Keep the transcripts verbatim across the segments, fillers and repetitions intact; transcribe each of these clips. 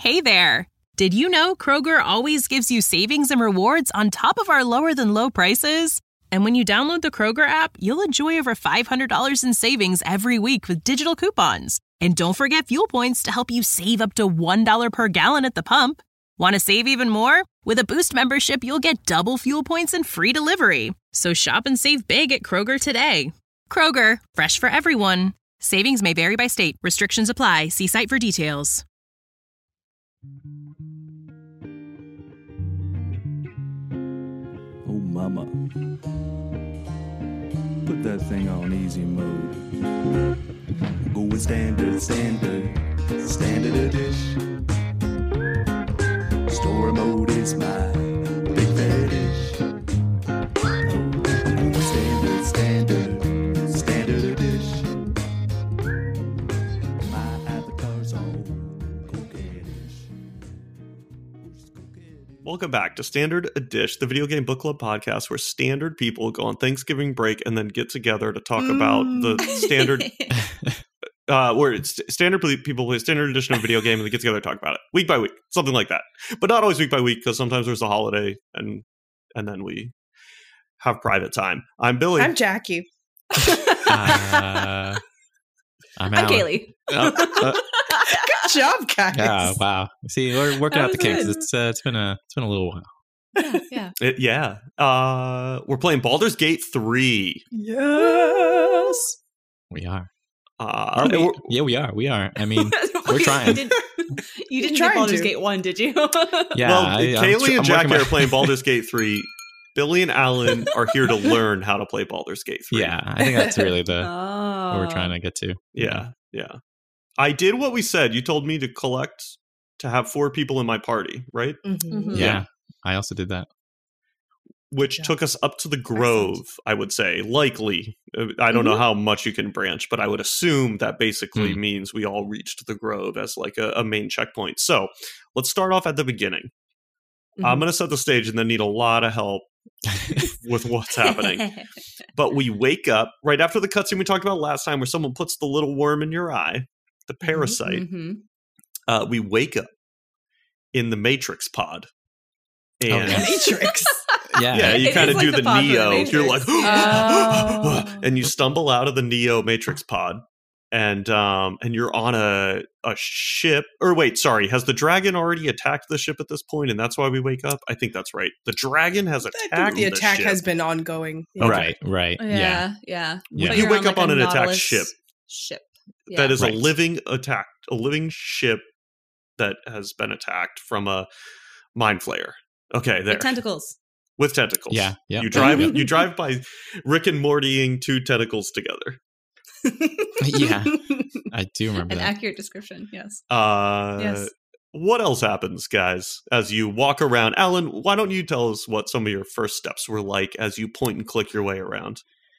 Hey there! Did you know Kroger always gives you savings and rewards on top of our lower-than-low prices? And when you download the Kroger app, you'll enjoy over five hundred dollars in savings every week with digital coupons. And don't forget fuel points to help you save up to one dollar per gallon at the pump. Want to save even more? With a Boost membership, you'll get double fuel points and free delivery. So shop and save big at Kroger today. Kroger, fresh for everyone. Savings may vary by state. Restrictions apply. See site for details. Oh, mama. Put that thing on easy mode. Going standard, standard, standard dish. Story mode is my big fetish. Going standard, standard, standard dish. My avatar's on coquettish. Welcome back to Standard a Dish, the video game book club podcast where standard people go on Thanksgiving break and then get together to talk mm. about the standard, uh, where it's standard people play standard edition of a video game and they get together to talk about it week by week, something like that. But not always week by week because sometimes there's a holiday and and then we have private time. I'm Billy. I'm Jackie. uh, I'm, I'm Kaylee. Uh, uh, Good job, guys. Yeah, wow. See, we're working That out the was kinks. good. It's uh, it's been a it's been a little while. Yeah, yeah. It, yeah. Uh, we're playing Baldur's Gate three. Yes. We are. Uh, Are we? we're- Yeah, we are. We are. I mean, we're trying. You, did, you didn't trying get Baldur's to. Gate one, did you? Yeah. well, I, I'm Kaylee tr- I'm and Jackie working my- are playing Baldur's Gate three. Billy and Alan are here to learn how to play Baldur's Gate three. Yeah, I think that's really the oh. what we're trying to get to. Yeah, yeah. I did what we said. You told me to collect, to have four people in my party, right? Mm-hmm. Mhm. Yeah. Yeah. I also did that. Which Yeah. took us up to the Grove, I would say. Likely. Uh, I don't know how much you can branch, but I would assume that basically Hmm. means we all reached the Grove as like a, a main checkpoint. So let's start off at the beginning. I'm going to set the stage and then need a lot of help with what's happening. But we wake up right after the cutscene we talked about last time where someone puts the little worm in your eye, the parasite. Mhm. Uh, we wake up in the Matrix pod. And Okay. Matrix. Yeah. yeah, you It kind is of like do the the, pod from the Neo. Matrix. You're like, Oh. and you stumble out of the Neo Matrix pod, and um, and you're on a a ship. Or wait, sorry, has the dragon already attacked the ship at this point, and that's why we wake up? I think that's right. The dragon has I attacked think the attack ship. has been ongoing. Okay. Right, right. Yeah, Yeah. yeah. Yeah. But You you're wake up like, on a an attacked Nautilus ship. Ship. That Yeah. is Right. a living attack, a living ship that has been attacked from a mind flayer. Okay, there With tentacles. with tentacles. Yeah, yeah. You drive Yeah. you drive by Rick and Mortying two tentacles together. Yeah. I do remember An that. accurate description, yes. Uh, Yes. What else happens, guys, as you walk around? Alan, why don't you tell us what some of your first steps were like as you point and click your way around?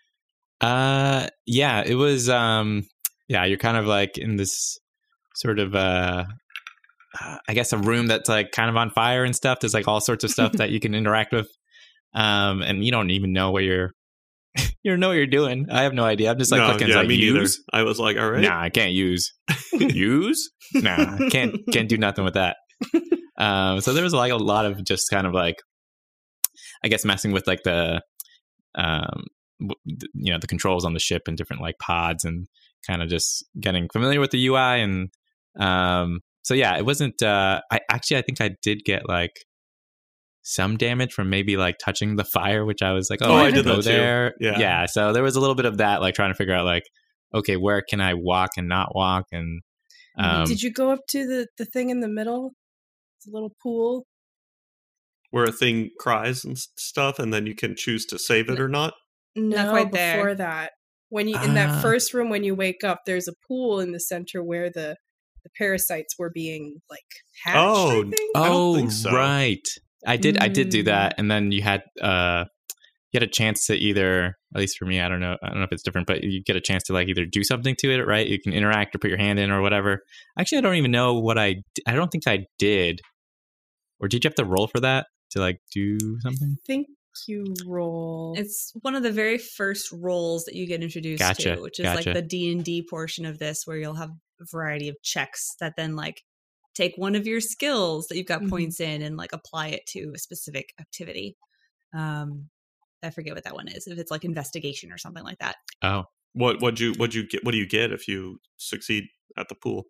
Uh, yeah, it was. Um, yeah, you're kind of like in this sort of, uh, uh, I guess, a room that's like kind of on fire and stuff. There's like all sorts of stuff that you can interact with, um, and you don't even know what you're, you don't know what you're doing. I have no idea. I'm just like no, clicking. yeah, like, me neither. use? I was like, all right. Nah, I can't use. Use? Nah, can't can't do nothing with that. Um, so there was like a lot of just kind of like, I guess, messing with like the, um, w- th- you know, the controls on the ship and different like pods and kind of just getting familiar with the U I. And um, so yeah, it wasn't. Uh, I actually I think I did get like some damage from maybe like touching the fire, which I was like, oh, Oh, I, I did did go that too. there. Yeah. yeah. So there was a little bit of that, like trying to figure out like, okay, where can I walk and not walk and. Um, Did you go up to the, the thing in the middle? It's a little pool. Where a thing cries and s- stuff, and then you can choose to save it or not. No, quite there. before that. When you in Ah. that first room when you wake up, there's a pool in the center where the, the parasites were being like hatched. Oh, I think. I don't oh, think so. right. I did. I did do Mm. that, and then you had uh, you had a chance to either, at least for me, I don't know, I don't know if it's different, but you get a chance to like either do something to it, right? You can interact or put your hand in or whatever. Actually, I don't even know what I. d- I don't think I did. Or did you have to roll for that to like do something? I think you roll. It's one of the very first roles that you get introduced Gotcha, to, which is gotcha. like the D and D portion of this, where you'll have a variety of checks that then like take one of your skills that you've got Mhm. points in and like apply it to a specific activity. Um, I forget what that one is. If it's like investigation or something like that. Oh, What what you what you get? What do you get if you succeed at the pool?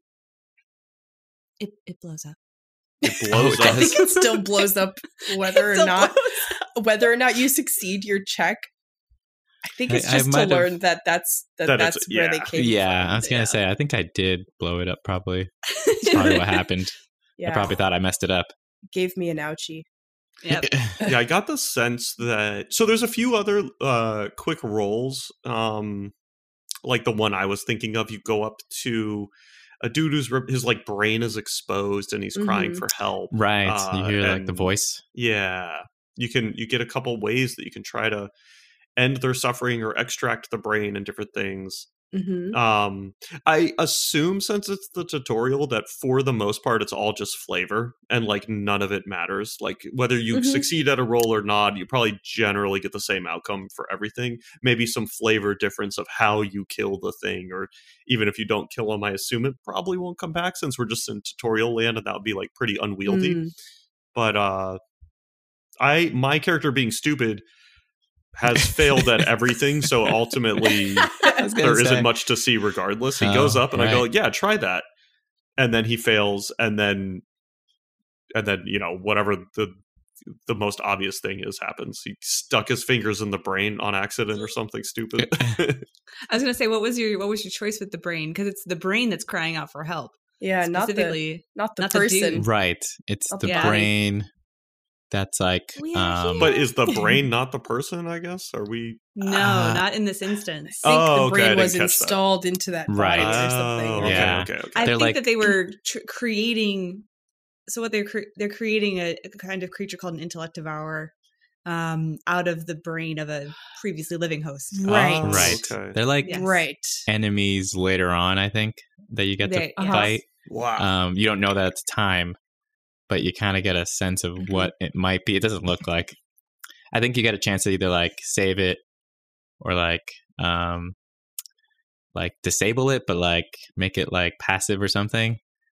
It it blows up. It blows Oh, it up. I think it still blows up whether or Still not blows whether or not you succeed your check. I think I- it's I just to might have- learn that that's that, That it's- that's where they yeah. came yeah. from. I was gonna Yeah. say I think I did blow it up. Probably that's probably what happened. Yeah, I probably thought I messed it up. gave me an ouchie. Yep. Yeah, I got the sense that so there's a few other uh quick rolls. Um like the one I was thinking of, you go up to a dude who's re- his like brain is exposed and he's crying Mhm. for help. Right. Uh, you hear like the and- voice. Yeah. You can you get a couple ways that you can try to end their suffering or extract the brain and different things. Mm-hmm. Um, I assume since it's the tutorial that for the most part it's all just flavor and like none of it matters. Like whether you Mhm. succeed at a roll or not, you probably generally get the same outcome for everything. Maybe some flavor difference of how you kill the thing, or even if you don't kill them, I assume it probably won't come back since we're just in tutorial land and that would be like pretty unwieldy. Mm. But uh, I my character being stupid has failed at everything, so ultimately I was gonna there say. isn't much to see regardless. He Oh, goes up and I go, right. yeah, try that. And then he fails, and then and then, you know, whatever the the most obvious thing is happens. He stuck his fingers in the brain on accident or something stupid. I was gonna say, what was your what was your choice with the brain? Because it's the brain that's crying out for help. Yeah, not the Specifically, not the not the person. dude. Right. It's Not the the brain that's like We are um here. But is the brain not the person, I guess? Are we no, Uh, not in this instance. I think Oh, the okay, I brain didn't was catch that. installed into that body Right. or something. Oh, or- okay, Yeah. okay, okay. I They're think like- that they were tr- creating. So what they're cre- they're creating a, a kind of creature called an intellect devourer, um, out of the brain of a previously living host. Right. Oh, right. okay. They're like Yes. Right. enemies later on, I think, that you get They- to yes. fight. Wow. Um, you don't know that it's time, but you kind of get a sense of what it might be. It doesn't look like. I think you get a chance to either like save it or like um like disable it, but like make it like passive or something.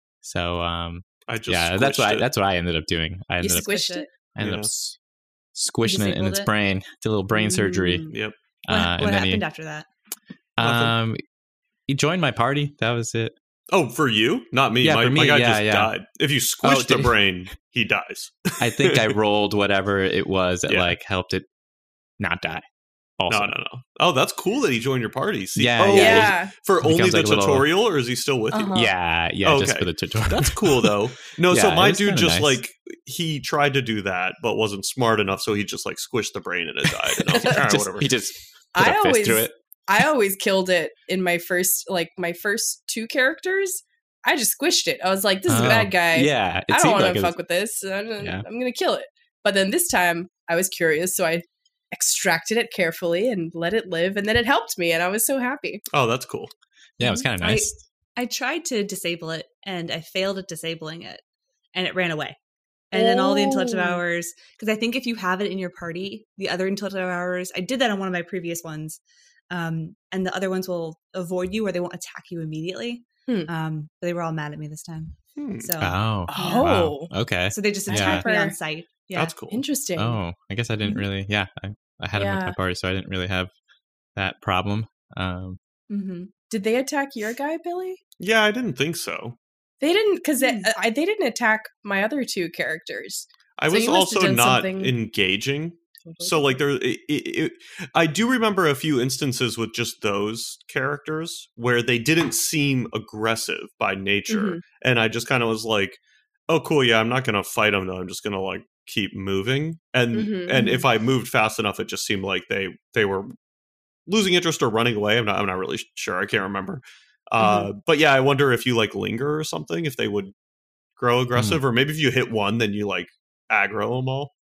So um I just yeah, that's squished what I, it. that's what I ended up doing. I You ended up squished it? I ended Yeah. up s- squishing it in Disabled its it? brain. Did a little brain surgery. Mm. Yep. What, Uh, what and then happened he after that? Nothing. um he joined my party. That was it. Oh, for you? Not me. Yeah, my, for my me, guy yeah, just yeah. died. If you squish Oh, the did he? brain, he dies. I think I rolled whatever it was that Yeah. like helped it not die. Also. No, no, no. Oh, that's cool that he joined your party. See, Yeah, oh, yeah. Yeah. for Becomes only the like a little- tutorial, or is he still with Uh-huh. you? Yeah, yeah, just Okay. for the tutorial. That's cool though. No, so Yeah, it my was dude kinda just nice. like he tried to do that, but wasn't smart enough, so he just like squished the brain and it died. And I was like, all right, Just- whatever. he just put I a fist always through it. I always killed it in my first like my first two characters. I just squished it. I was like, this is a Oh, bad guy. Yeah, it I don't seemed want like to it fuck was- with this. I'm, Yeah. I'm going to kill it. But then this time I was curious, so I extracted it carefully and let it live, and then it helped me, and I was so happy. Oh, that's cool. Yeah, it was kind of I- nice. I tried to disable it and I failed at disabling it, and it ran away. And then all the intellect Oh. devourers, because I think if you have it in your party, the other intellect devourers, I did that on one of my previous ones, um, and the other ones will avoid you or they won't attack you immediately. Hmm. Um, but they were all mad at me this time, Hmm, so Oh, Oh. wow. Okay. so they just Yeah. attacked me on Hyper. sight. Yeah, That's cool. Interesting. Oh, I guess I didn't really. Yeah, I, I had him with Yeah. my party, so I didn't really have that problem. Um, hmm Did they attack your guy, Billy? Yeah, I didn't think so. They didn't, because they, Hmm. I they didn't attack my other two characters. I So was you must have also done not something- engaging. So like there, it, it, it, I do remember a few instances with just those characters where they didn't seem aggressive by nature, Mhm. and I just kind of was like, "Oh, cool, yeah, I'm not gonna fight them though. I'm just gonna like keep moving." And Mhm, and mhm. if I moved fast enough, it just seemed like they they were losing interest or running away. I'm not I'm not really sure. I can't remember. Uh, but yeah, I wonder if you like linger or something, if they would grow aggressive, or maybe if you hit one, then you like aggro them all.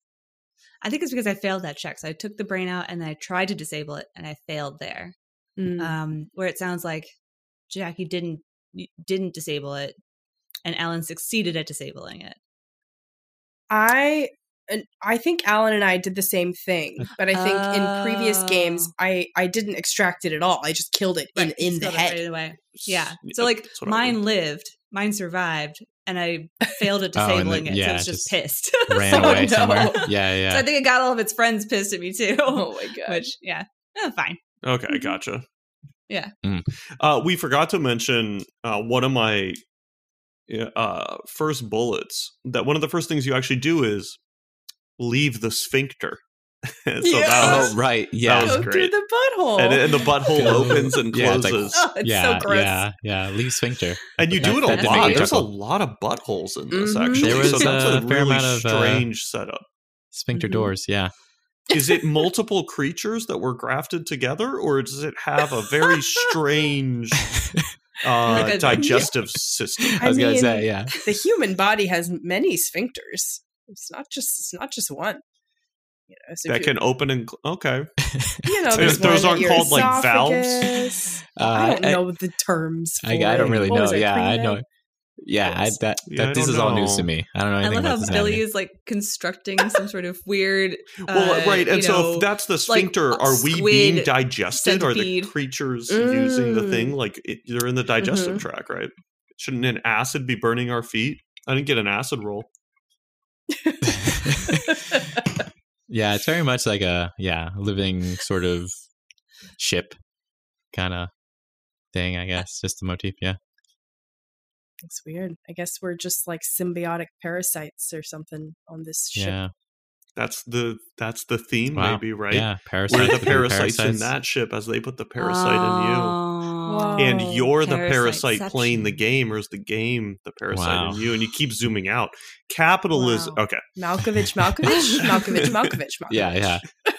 I think it's because I failed that check. So I took the brain out and then I tried to disable it and I failed there. Mm. Um, where it sounds like Jackie didn't didn't disable it, and Alan succeeded at disabling it. I and I think Alan and I did the same thing, but I think in previous games Oh. I I didn't extract it at all. I just killed it in, Right, in you the spelled it head. right away. Yeah. Yeah, So like that's what I mine did. lived, mine survived, and I failed at Oh, and disabling then- it, so yeah, I was just, just pissed. Ran Oh, away no. somewhere. Yeah, yeah. So I think it got all of its friends pissed at me too. Oh my god. Which, yeah, oh, fine. Okay, Mhm. gotcha. Yeah. Mm. Uh, we forgot to mention uh, one of my uh, first bullets. That one of the first things you actually do is leave the sphincter. so Yeah. that was, Oh, right. Yeah. That was Go great. through the butthole. and, and the butthole Good. opens and Yeah, it's like- closes. oh, it's yeah, so gross. yeah, yeah. Leave sphincter. And you That- do it that a did make lot. me There's a chuckle. lot of buttholes in this, Mhm. actually. There was so that's a a fair really amount of, uh, strange setup. Sphincter Mhm. doors. Yeah. Is it multiple creatures that were grafted together, or does it have a very strange uh, Like a- digestive system? I was gonna mean, say, yeah. the human body has many sphincters. It's not just it's not just one. You know, so if That you- can open and cl- okay. you know, So there's those one aren't at your called, like, valves? esophagus. Uh, I don't I- know the terms. For I, I don't it. really What know. was it, Yeah, I cream know. egg? Yeah, I, Yes. that, Yeah, I that this don't is all news to know. me. I don't know I anything love how about this Billy anatomy. is like constructing some sort of weird. Uh, Well, right, and you so know, if that's the like, sphincter, are we squid being digested? Are the centipede. creatures using the Mm. thing? Like it, they're in the digestive Mhm. tract, right? Shouldn't an acid be burning our feet? I didn't get an acid roll. Yeah, it's very much like a yeah living sort of ship kind of thing. I guess just the motif. Yeah. It's weird. I guess we're just like symbiotic parasites or something on this ship. Yeah. That's the that's the theme, Wow. maybe, right? Yeah. Parasites. We're the within parasites, in parasites. that ship as they put the parasite in you. Oh. And you're the parasite Parasiteception. playing the game, or is the game the parasite Wow. in you? And you keep zooming out. Capitalism. Wow. Okay. Malkovich, Malkovich, Malkovich, Malkovich, Malkovich. Yeah, yeah.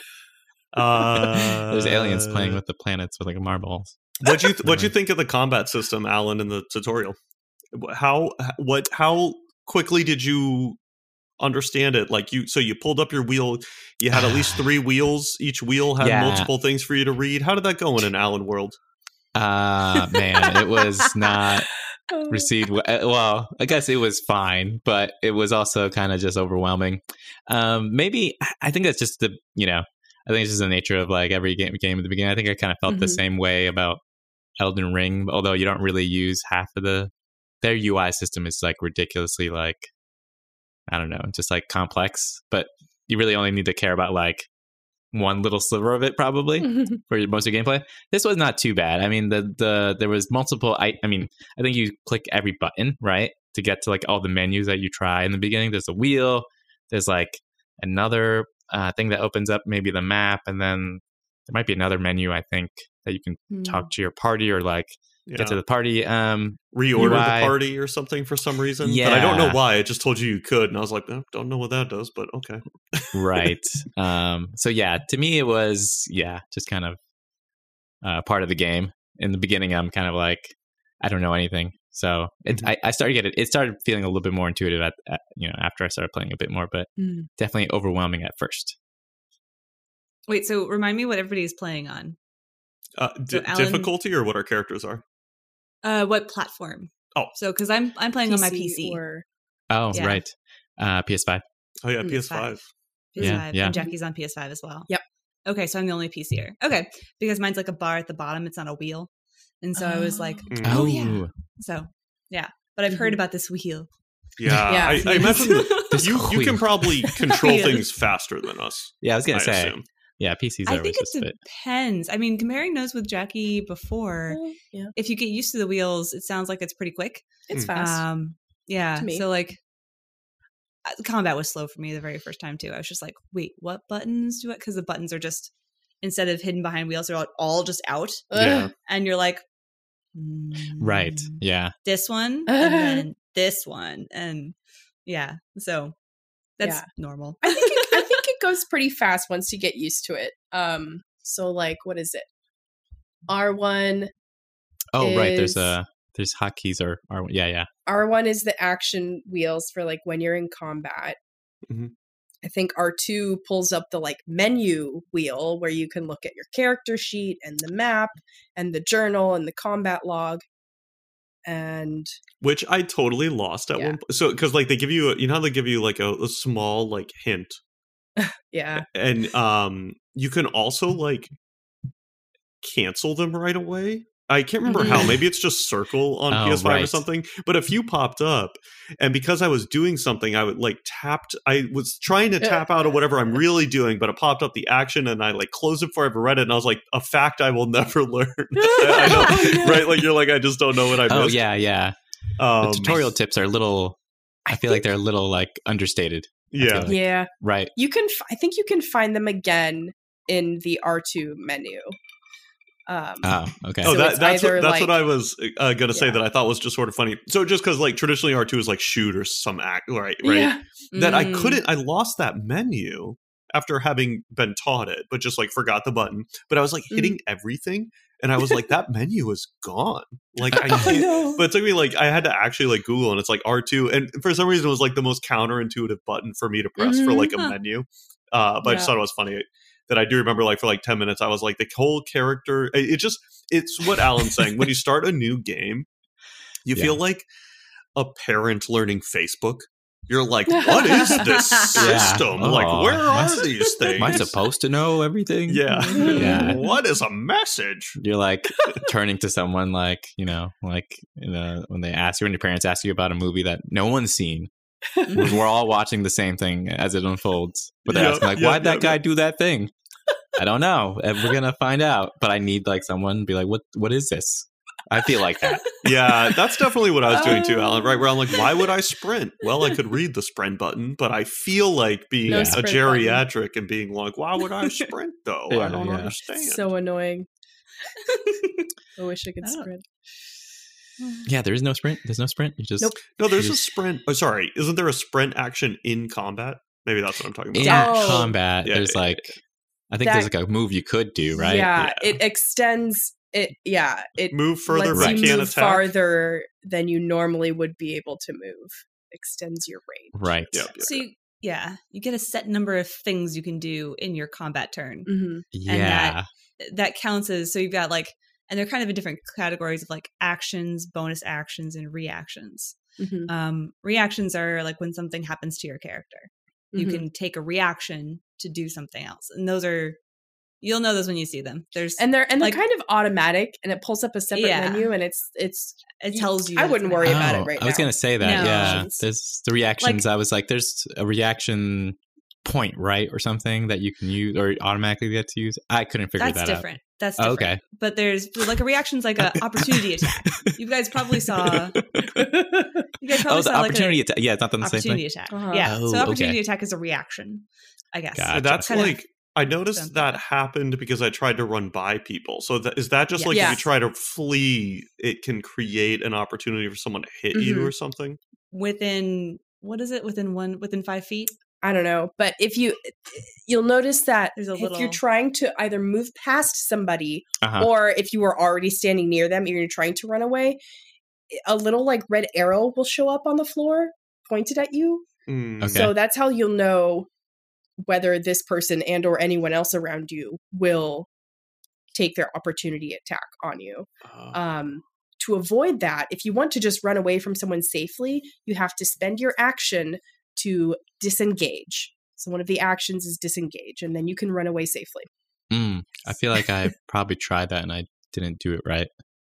Uh, There's aliens playing with the planets with like marbles. What you th- what you think of the combat system, Alan, in the tutorial? How what how quickly did you understand it? Like you, so you pulled up your wheel. You had at least three wheels. Each wheel had Yeah. multiple things for you to read. How did that go in an Alan world? Uh man, it was not Oh. received w- uh, well. I guess it was fine, but it was also kind of just overwhelming. Um, maybe I- I think that's just the you know I think it's just the nature of like every game game at the beginning. I think I kind of felt the Mhm. same way about Elden Ring, although you don't really use half of the their U I system is like ridiculously like I don't know, just like complex, but you really only need to care about like one little sliver of it probably for your- most of your gameplay. This was not too bad. I mean, the the there was multiple. I I mean, I think you click every button right to get to like all the menus that you try in the beginning. There's a wheel. There's like another uh, thing that opens up maybe the map, and then there might be another menu I think that you can Hmm. talk to your party or like Yeah. get to the party. Um, Reorder U I. the party or something for some reason. But I don't know Yeah. why. It just told you you could, and I was like, eh, don't know what that does, but okay. right. Um, so yeah, to me it was yeah, just kind of uh, part of the game. In the beginning, I'm kind of like I don't know anything. So it, Mhm. I, I started get it. It started feeling a little bit more intuitive at, at you know after I started playing a bit more, but Mm. definitely overwhelming at first. Wait, so remind me what everybody's playing on. Uh, So di- Alan- difficulty or what our characters are? Uh, what platform? Oh. so because I'm I'm playing on my P C. Or Oh Yeah. right, uh, P S five. Oh yeah, Mm, P S five. P S five, Yeah, yeah. and Jackie's on P S five as well. Yep. Okay, so I'm the only PCer. Okay, because mine's like a bar at the bottom; it's not a wheel, and so I was like, Mm. oh yeah. So yeah, but I've heard Mhm. about this wheel. Yeah, Yeah. I, I imagine that This you you can wheel. probably control Wheel. things faster than us. Yeah, I was gonna I say assume. yeah, P Cs I are think just it a bit. depends. I mean, comparing notes with Jackie before, Well, yeah, if you get used to the wheels, it sounds like it's pretty quick. it's Mm. fast. Um, yeah. To me. So like, uh, combat was slow for me the very first time too. I was just like, wait, what buttons do I? Because the buttons are just instead of hidden behind wheels, they're all, all just out, Yeah. and you're like, Right. mm, Yeah. this one, and then this one, and yeah. So that's Yeah. normal. I think it, I think it goes pretty fast once you get used to it. Um, so like, what is it? R one. Oh right. There's Is- a there's hotkeys or or yeah yeah. R one is the action wheels for like when you're in combat. Mhm. I think R two pulls up the like menu wheel where you can look at your character sheet and the map and the journal and the combat log. And Which I totally lost at Yeah. one point. So because like they give you, a, you know how they give you like a, a small like hint, yeah, and um you can also like cancel them right away. I can't remember how. Maybe it's just circle on Oh, P S five or right. something. But a few popped up, and because I was doing something, I would like tapped. I was trying to tap out of whatever I'm really doing, but it popped up the action, and I like closed it before I ever read it, and I was like, a fact I will never learn. I know, Oh, no. right? Like you're like, I just don't know what I missed. Oh yeah, yeah. Um, The tutorial tips are a little. I, I feel like think- they're a little like understated. I feel Yeah. like. Yeah, Right. you can. f- I think you can find them again in the R two menu. Um, Oh, okay. Oh, So that, it's that's either, what, that's what like- I was uh, gonna say Yeah. that I thought was just sort of funny. So just because like traditionally R two is like shoot or some act, right? Right. Yeah. That I Mm. couldn't. I lost that menu after having been taught it, but just like forgot the button. But I was like hitting everything, and I was like, that menu is gone. Like I Oh, can't. no. But it took me like I had to actually like Google, and it's like R two, and for some reason it was like the most counterintuitive button for me to press for Mhm. like a Huh. menu. Uh, but I just Yeah. thought it was funny that I do remember like for like ten minutes I was like the whole character. It, it just it's what Alan's saying. When you start a new game, you Yeah. feel like a parent learning Facebook. You're like, what is this Yeah. system? Like, Oh, where am are I- these things? Am I supposed to know everything? Yeah. Yeah. What is a message? You're like turning to someone like, you know, like you know, when they ask you, when your parents ask you about a movie that no one's seen. We're we're all watching the same thing as it unfolds. But they're Yep, asking like, yep, why'd that yep, guy yep. do that thing? I don't know. And we're gonna find out. But I need like someone to be like, what what is this? I feel like that. Yeah, that's definitely what I was doing too, Oh. Alan. Right, where I'm like, why would I sprint? Well, I could read the sprint button, but I feel like being No a sprint geriatric and being like, why would I sprint though? I Yeah, don't yeah. understand. So annoying. I wish I could Oh. sprint. Yeah, there is no sprint. There's no sprint. You just Nope. no, there's a Just- sprint. Oh, sorry, isn't there a sprint action in combat? Maybe that's what I'm talking about. in Oh. combat. Yeah, there's yeah, like I think That- there's like a move you could do, right? Yeah, Yeah. it extends it. Yeah, it Move further, lets but Right. you can't move attack. farther than you normally would be able to move. Extends your range. Right. Yep, yep, So you, yeah, you get a set number of things you can do in your combat turn. Mm-hmm. Yeah. That counts as so you've got like, and they're kind of in different categories of like actions, bonus actions, and reactions. Mm-hmm. Um, reactions are like when something happens to your character. You Mhm. can take a reaction to do something else, and those are you'll know those when you see them. There's and they're and like- they're kind of automatic, and it pulls up a separate Yeah. menu, and it's it's. it tells you. I what's wouldn't gonna worry happen. about it Oh, right I was now. gonna say that. No. Yeah. Reactions. There's the reactions. I was like, there's a reaction point, right, or something that you can use or automatically get to use. I couldn't figure That's that different. That's out. Oh, different. okay. But there's like a reaction's like a opportunity attack. You guys probably saw. You guys probably Oh, the saw opportunity like attack. Yeah, it's not the an same opportunity thing. attack. Uh-huh. Yeah. Oh, so opportunity okay. attack is a reaction, I guess. Gotcha. And that's Kind of like I noticed something. that happened because I tried to run by people. So that, is that just like if Yes. you try to flee, it can create an opportunity for someone to hit you Mhm. or something? Within what is it? Within one within five feet. I don't know, but if you you'll notice that There's a if you're little- trying to either move past somebody Uh-huh. or if you were already standing near them and you're trying to run away, a little like red arrow will show up on the floor pointed at you. Mm. Okay. So that's how you'll know whether this person and or anyone else around you will take their opportunity attack on you. Uh, Um, to avoid that, if you want to just run away from someone safely, you have to spend your action to disengage. So one of the actions is disengage, and then you can run away safely. Mm, I feel like I probably tried that and I didn't do it right.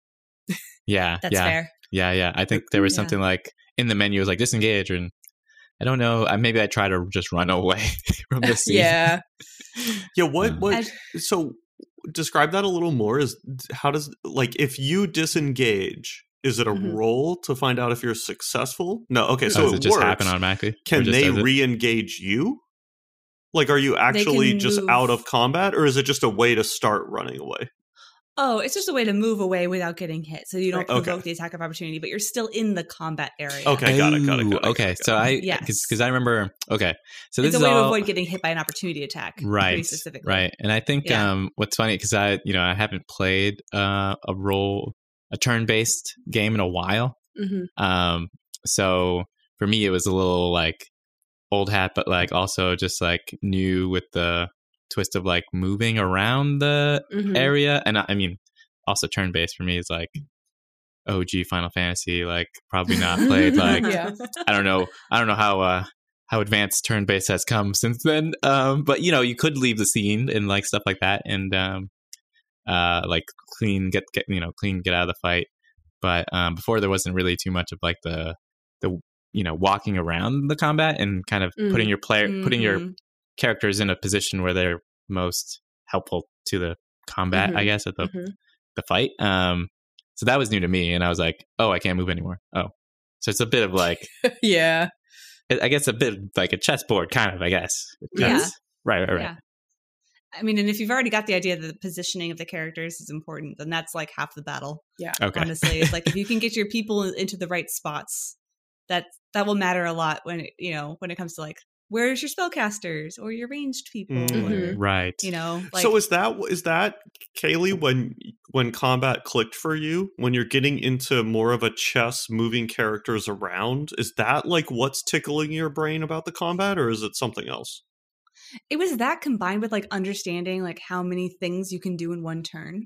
Yeah. That's yeah. fair. Yeah, yeah. I think there was Yeah. something like in the menu it was like disengage, and I don't know. I- Maybe I try to just run away from the scene. Yeah. yeah, what Uh, what I- so describe that a little more is how does like if you disengage, is it a Mhm. roll to find out if you're successful? No, okay, So so does it, it just works. happen automatically? Or Can just they does it? re-engage you? Like, are you actually can just move- out of combat, or is it just a way to start running away? Oh, it's just a way to move away without getting hit, so you don't Right, okay. provoke the attack of opportunity, but you're still in the combat area. Okay, got it, got it, got it, Ooh, got it, Okay, got it. so I Yes. because I remember. Okay, so this it's a is way to all avoid getting hit by an opportunity attack, pretty right, specifically. right. And I think Yeah. um, what's funny because I you know I haven't played uh, a role a turn based game in a while. hmm Um, so for me, it was a little like old hat, but like also just like new with the twist of like moving around the hmm area. And I, I mean, also turn based for me is like O G Final Fantasy, like probably not played. Like Yeah. I don't know, I don't know how uh, how advanced turn based has come since then. Um, but you know, you could leave the scene and like stuff like that. And um, uh, like clean, get, get, you know, clean, get out of the fight. But um, before there wasn't really too much of like the, the, you know, walking around the combat and kind of Mm. putting your player, Mhm. putting your characters in a position where they're most helpful to the combat, Mhm. I guess, at the, Mhm. the fight. Um, so that was new to me. And I was like, oh, I can't move anymore. Oh, so it's a bit of like, yeah. I guess a bit like a chessboard, kind of, I guess. Yeah. That's- Right, right, right. Yeah. I mean, and if you've already got the idea that the positioning of the characters is important, then that's like half the battle. Okay. Honestly, it's like if you can get your people into the right spots, that that will matter a lot when it, you know, when it comes to like where's your spellcasters or your ranged people, Mhm. or Right. you know, like so is that is that Kaylee when when combat clicked for you, when you're getting into more of a chess moving characters around, is that like what's tickling your brain about the combat, or is it something else? it was that combined with like understanding like how many things you can do in one turn.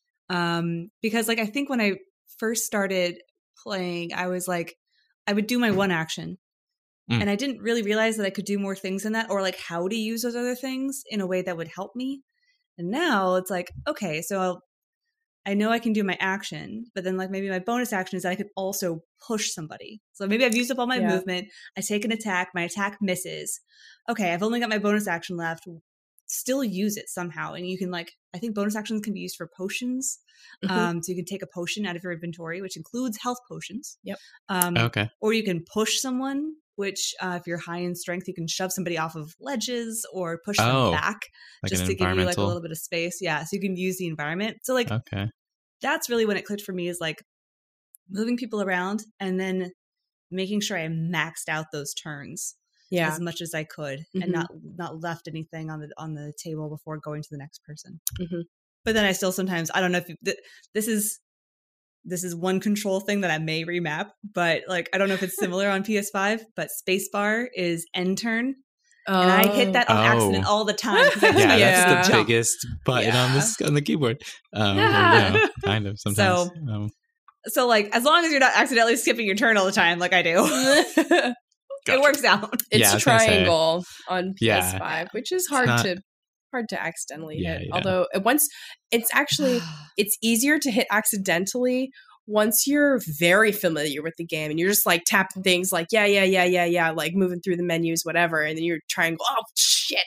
Um, because like I think when I first started playing, I was like, I would do my one action. Mm. And I didn't really realize that I could do more things than that, or like how to use those other things in a way that would help me. And now it's like, okay, so I'll, I know I can do my action, but then like maybe my bonus action is that I could also push somebody. So maybe I've used up all my Yeah. movement. I take an attack, my attack misses. Okay, I've only got my bonus action left. Still use it somehow. And you can like, I think bonus actions can be used for potions. Mhm. Um, so you can take a potion out of your inventory, which includes health potions. Yep. Um, Okay. or you can push someone, which uh, if you're high in strength, you can shove somebody off of ledges or push Oh, them back Like just an to give you like a environmental. little bit of space. Yeah, so you can use the environment. So like Okay. that's really when it clicked for me, is like moving people around and then making sure I maxed out those turns Yeah. as much as I could Mhm. and not not left anything on the on the table before going to the next person. Mhm. But then I still sometimes, I don't know if you, th- this is this is one control thing that I may remap, but like I don't know if it's similar on P S five, but spacebar is end turn. And I hit that on Oh. accident all the time because I Yeah, expect it that's to the jump. biggest button on Yeah. this on the keyboard. Um, Yeah. or, you know, kind of sometimes. um, So like as long as you're not accidentally skipping your turn all the time like I do, Gotcha. it works out. It's Yeah, I a was gonna say- triangle on P S Yeah. five, which is hard not- to hard to accidentally Yeah, hit. yeah. Although it once it's actually it's easier to hit accidentally once you're very familiar with the game and you're just like tapping things like yeah, yeah, yeah, yeah, yeah, like moving through the menus, whatever, and then you're triangle. Oh shit!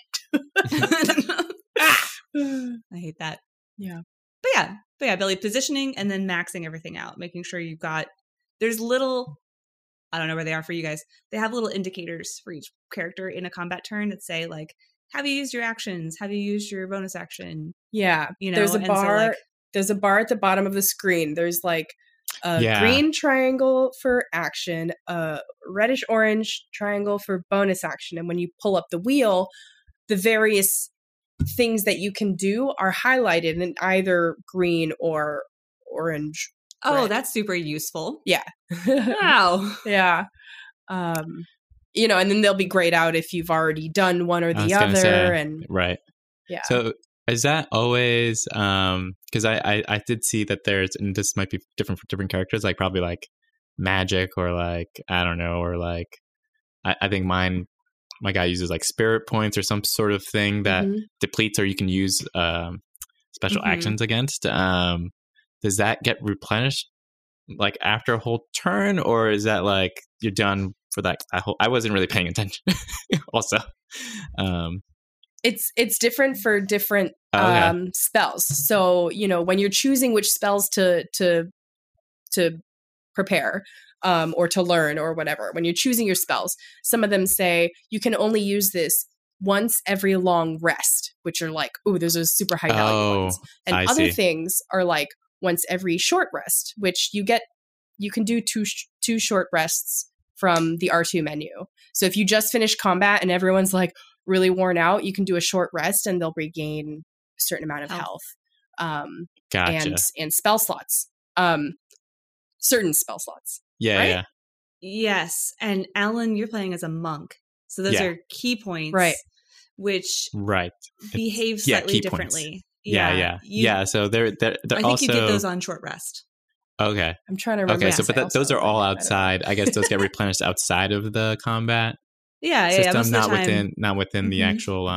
Ah! I hate that. Yeah. But yeah, but yeah, Billy, positioning and then maxing everything out, making sure you've got, there's little, I don't know where they are for you guys. They have little indicators for each character in a combat turn that say like, have you used your actions? Have you used your bonus action? Yeah, You know, there's a and so, bar. like- there's a bar at the bottom of the screen. There's like a Yeah. green triangle for action, a reddish orange triangle for bonus action, and when you pull up the wheel, the various things that you can do are highlighted in either green or orange. Oh, Red. that's super useful. Yeah. Wow. Yeah. Um, you know, and then they'll be grayed out if you've already done one or I was the gonna other. say, and right. yeah. So is that always um because I, I I did see that there's, and this might be different for different characters, like probably like magic or like I don't know, or like I, I think mine my guy uses like spirit points or some sort of thing that Mhm. depletes or you can use um special Mhm. actions against. Um does that get replenished like after a whole turn, or is that like you're done for that? I whole, I wasn't really paying attention also. Um It's it's different for different Oh, okay. um, spells. So you know when you're choosing which spells to to to prepare um, or to learn or whatever, when you're choosing your spells, some of them say you can only use this once every long rest, which are like, ooh, those are super high value Oh, ones, and I other see. things are like once every short rest, which you get you can do two sh- two short rests from the R two menu. So if you just finish combat and everyone's like really worn out, you can do a short rest and they'll regain a certain amount of Health. health um, Gotcha. and and spell slots, um, certain spell slots. yeah, right? yeah. Yes. And Alan, you're playing as a monk. So those Yeah. are key points. Right. Which Right. behave yeah, slightly key points. differently. Yeah, yeah. You- yeah, so they're they're, they're I think also you get those on short rest. okay. I'm trying to remember. Okay, so if but I that, also those are have all that. I don't know. outside. I guess those get replenished outside of the combat Yeah, yeah, yeah. system, Most of not the time. within not within the Mhm. actual um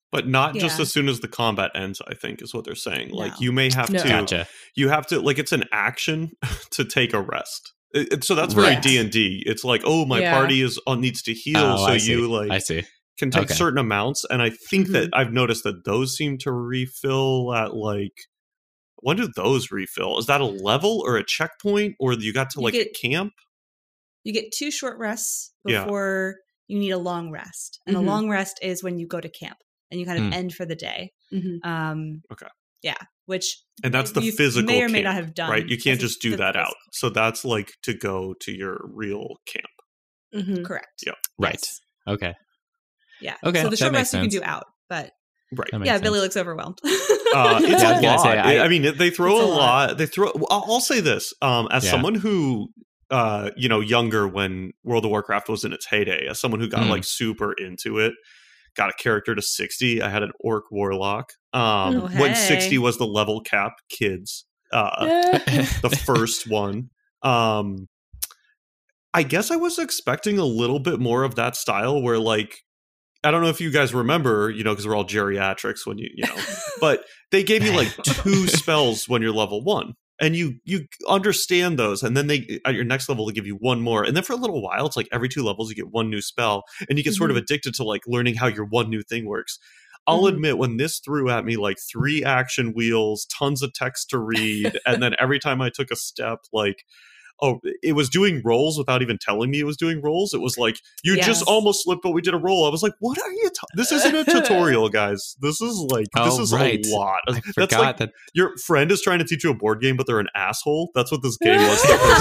But not just Yeah. as soon as the combat ends, I think, is what they're saying. Like, No. you may have No. to, Gotcha. you have to, like, it's an action to take a rest. It, it- so that's very Right. D and D. It's like, oh, my Yeah. party is on needs to heal, Oh, so I see. you like I see. can take Okay. certain amounts. And I think Mhm. that I've noticed that those seem to refill at like, when do those refill? Is that a level or a checkpoint, or you got to You like get- a camp? You get two short rests Yeah. before you need a long rest. And Mhm. a long rest is when you go to camp and you kind of Hmm. end for the day. Mhm. Um, Okay. Yeah. Which And that's the you physical may or may not camp, have done. right? You can't That's just do the that out. phys- So that's like to go to your real camp. Mhm. Correct. Yeah. Right. Yes. Okay. Yeah. Okay, So the that short makes rest you can sense. do out, but Right. That makes yeah, sense. Billy looks overwhelmed. Uh, it's Yeah, I a was gonna lot. say, I- I, mean, they throw It's a a lot. lot. They throw. I'll, I'll say this: um, as Yeah. someone who, uh, you know, younger when World of Warcraft was in its heyday, as someone who got Mm. like super into it, got a character to sixty. I had an orc warlock. Um, Oh, when hey. sixty was the level cap, kids. Uh, the first one. Um, I guess I was expecting a little bit more of that style, where like. I don't know if you guys remember, you know, because we're all geriatrics when you, you know, but they gave you like two spells when you're level one, and you you understand those, and then they at your next level they give you one more, and then for a little while it's like every two levels you get one new spell, and you get sort of addicted to like learning how your one new thing works. I'll Mhm. admit, when this threw at me like three action wheels, tons of text to read, and then every time I took a step, like. Oh, it was doing rolls without even telling me it was doing rolls. It was like, you Yes. just almost slipped, but we did a roll. I was like, what are you? Ta- this isn't a tutorial, guys. This is like, this Oh, is right. a lot. I That's forgot like that. your friend is trying to teach you a board game, but they're an asshole. That's what this game was. The first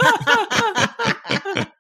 time.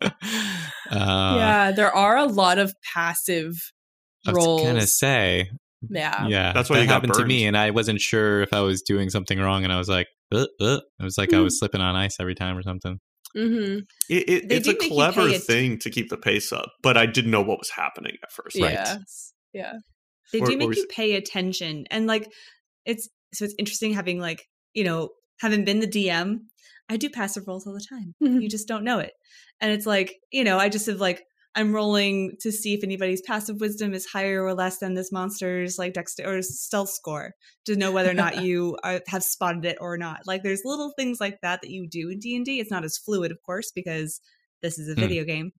uh, Yeah, there are a lot of passive I was roles. gonna say, Yeah. yeah, That's why that you got happened to me, burned. and I wasn't sure if I was doing something wrong, and I was like, uh, uh. it was like I was slipping on ice every time or something. Mm-hmm. It, it, They it's a do make you clever pay att- thing to keep the pace up, but I didn't know what was happening at first. Right. Yeah. Yeah. They Or- do or make we you s- pay attention, and like it's so it's interesting having like you know having been the D M. I do passive rolls all the time. Mhm. You just don't know it, and it's like you know I just have like I'm rolling to see if anybody's passive wisdom is higher or less than this monster's like dex or stealth score to know whether or not you are, have spotted it or not. Like there's little things like that that you do in D and D. It's not as fluid, of course, because this is a Hmm. video game.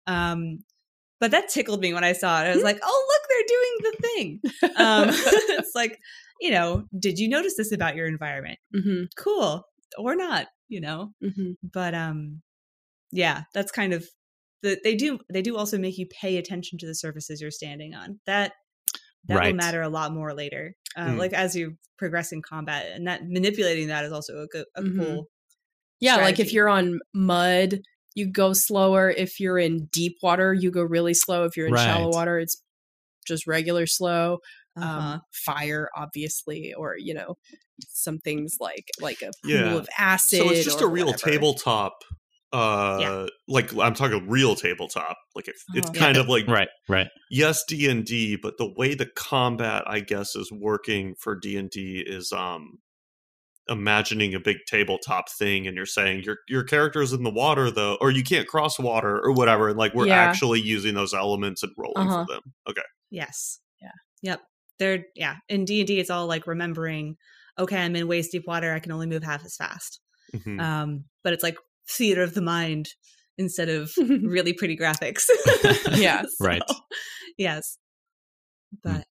Um, but that tickled me when I saw it. I was like, oh, look, they're doing the thing. Um, it's like, you know, did you notice this about your environment? Mm-hmm. Cool. Or not, you know? Mm-hmm. But um, yeah, that's kind of the, they do, they do also make you pay attention to the surfaces you're standing on. That, that Right. will matter a lot more later. Uh, Mm. Like as you progress in combat, and that manipulating that is also a, go- a Mhm. cool. Yeah, like if strategy. you're on mud, you go slower. If you're in deep water, you go really slow. If you're in shallow Right. water, it's just regular slow. Uh-huh. Um, fire, obviously, or you know, some things like like a pool Yeah. of acid. So it's just or a real whatever. tabletop. Uh, Yeah. like I'm talking real tabletop. Like it, it's Uh-huh. kind of like Right, right. yes, D and D, but the way the combat, I guess, is working for D and D is um imagining a big tabletop thing, and you're saying your your character's in the water though, or you can't cross water or whatever, and like we're Yeah. actually using those elements and rolling Uh-huh. for them. Okay, Yes. Yeah. Yep. They're yeah. In D and D, it's all like remembering. Okay, I'm in waist deep water. I can only move half as fast. Mhm. Um, but it's like theater of the mind instead of really pretty graphics. Yeah. Right. Yes. But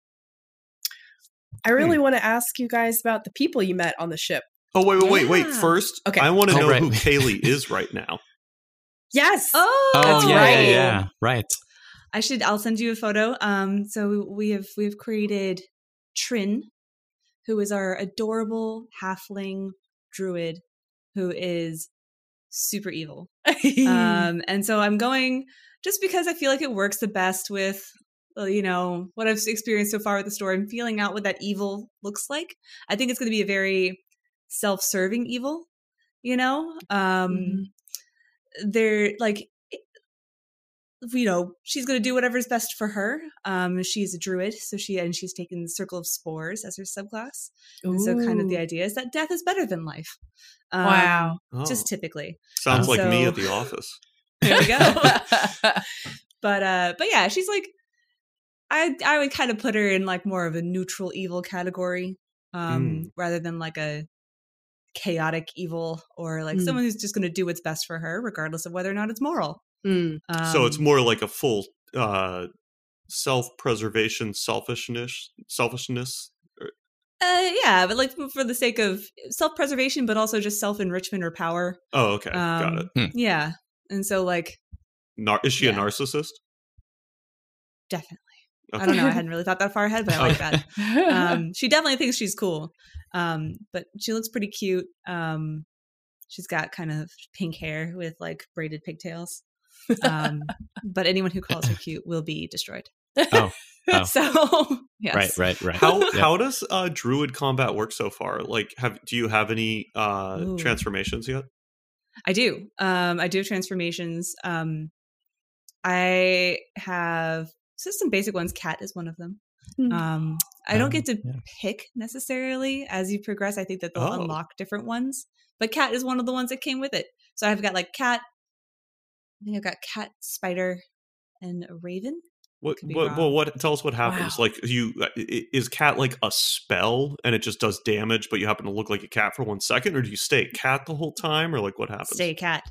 I really want to ask you guys about the people you met on the ship. oh wait, wait, wait, wait. Yeah. First, Okay. I want to Oh, know right. who Kaylee is right now. Yes. oh, Oh, That's yeah, right. yeah, yeah. Right. I should. I'll send you a photo. Um, so we have we have created Trin, who is our adorable halfling druid, who is super evil. Um, and so I'm going just because I feel like it works the best with, uh, you know, what I've experienced so far with the story. I'm feeling out what that evil looks like. I think it's going to be a very self-serving evil, you know? Um, Mhm. They're like, you know, she's going to do whatever's best for her. Um, she's a druid, so she, and she's taken Circle of Spores as her subclass. And so kind of the Ooh. idea is that death is better than life. Um, Wow. Oh, Just typically. sounds like me So- at the office. There we go. but uh but yeah, she's like I I would kind of put her in like more of a neutral evil category, um, Mm. rather than like a chaotic evil or like Mm. someone who's just going to do what's best for her, regardless of whether or not it's moral. Mm. Um, So it's more like a full uh, self-preservation, selfishness, selfishness. uh, yeah, but like for the sake of self-preservation, but also just self-enrichment or power. Oh, okay, got it. Um, Yeah, and so like Nar- is she a yeah. narcissist? definitely. Okay. I don't know. I hadn't really thought that far ahead, but I like Okay. that. Um, she definitely thinks she's cool, um, but she looks pretty cute. Um, she's got kind of pink hair with like braided pigtails. Um, but anyone who calls her cute will be destroyed. Oh, oh. So yes. Right, right, right. How Yep. how does uh, druid combat work so far? Like, have do you have any uh, Ooh. transformations yet? I do. Um, I do have transformations. Um, I have so some basic ones. Cat is one of them. Hmm. Um, I don't Oh, get to yeah. pick necessarily as you progress. I think that they'll Oh. unlock different ones, but cat is one of the ones that came with it. So I've got like cat. I think I've got cat, spider, and a raven. What, Could be what, wrong. well, what? Tell us what happens. Wow. Like, you i- i- is cat like a spell and it just does damage, but you happen to look like a cat for one second, or do you stay a cat the whole time, or like what happens? Stay a cat.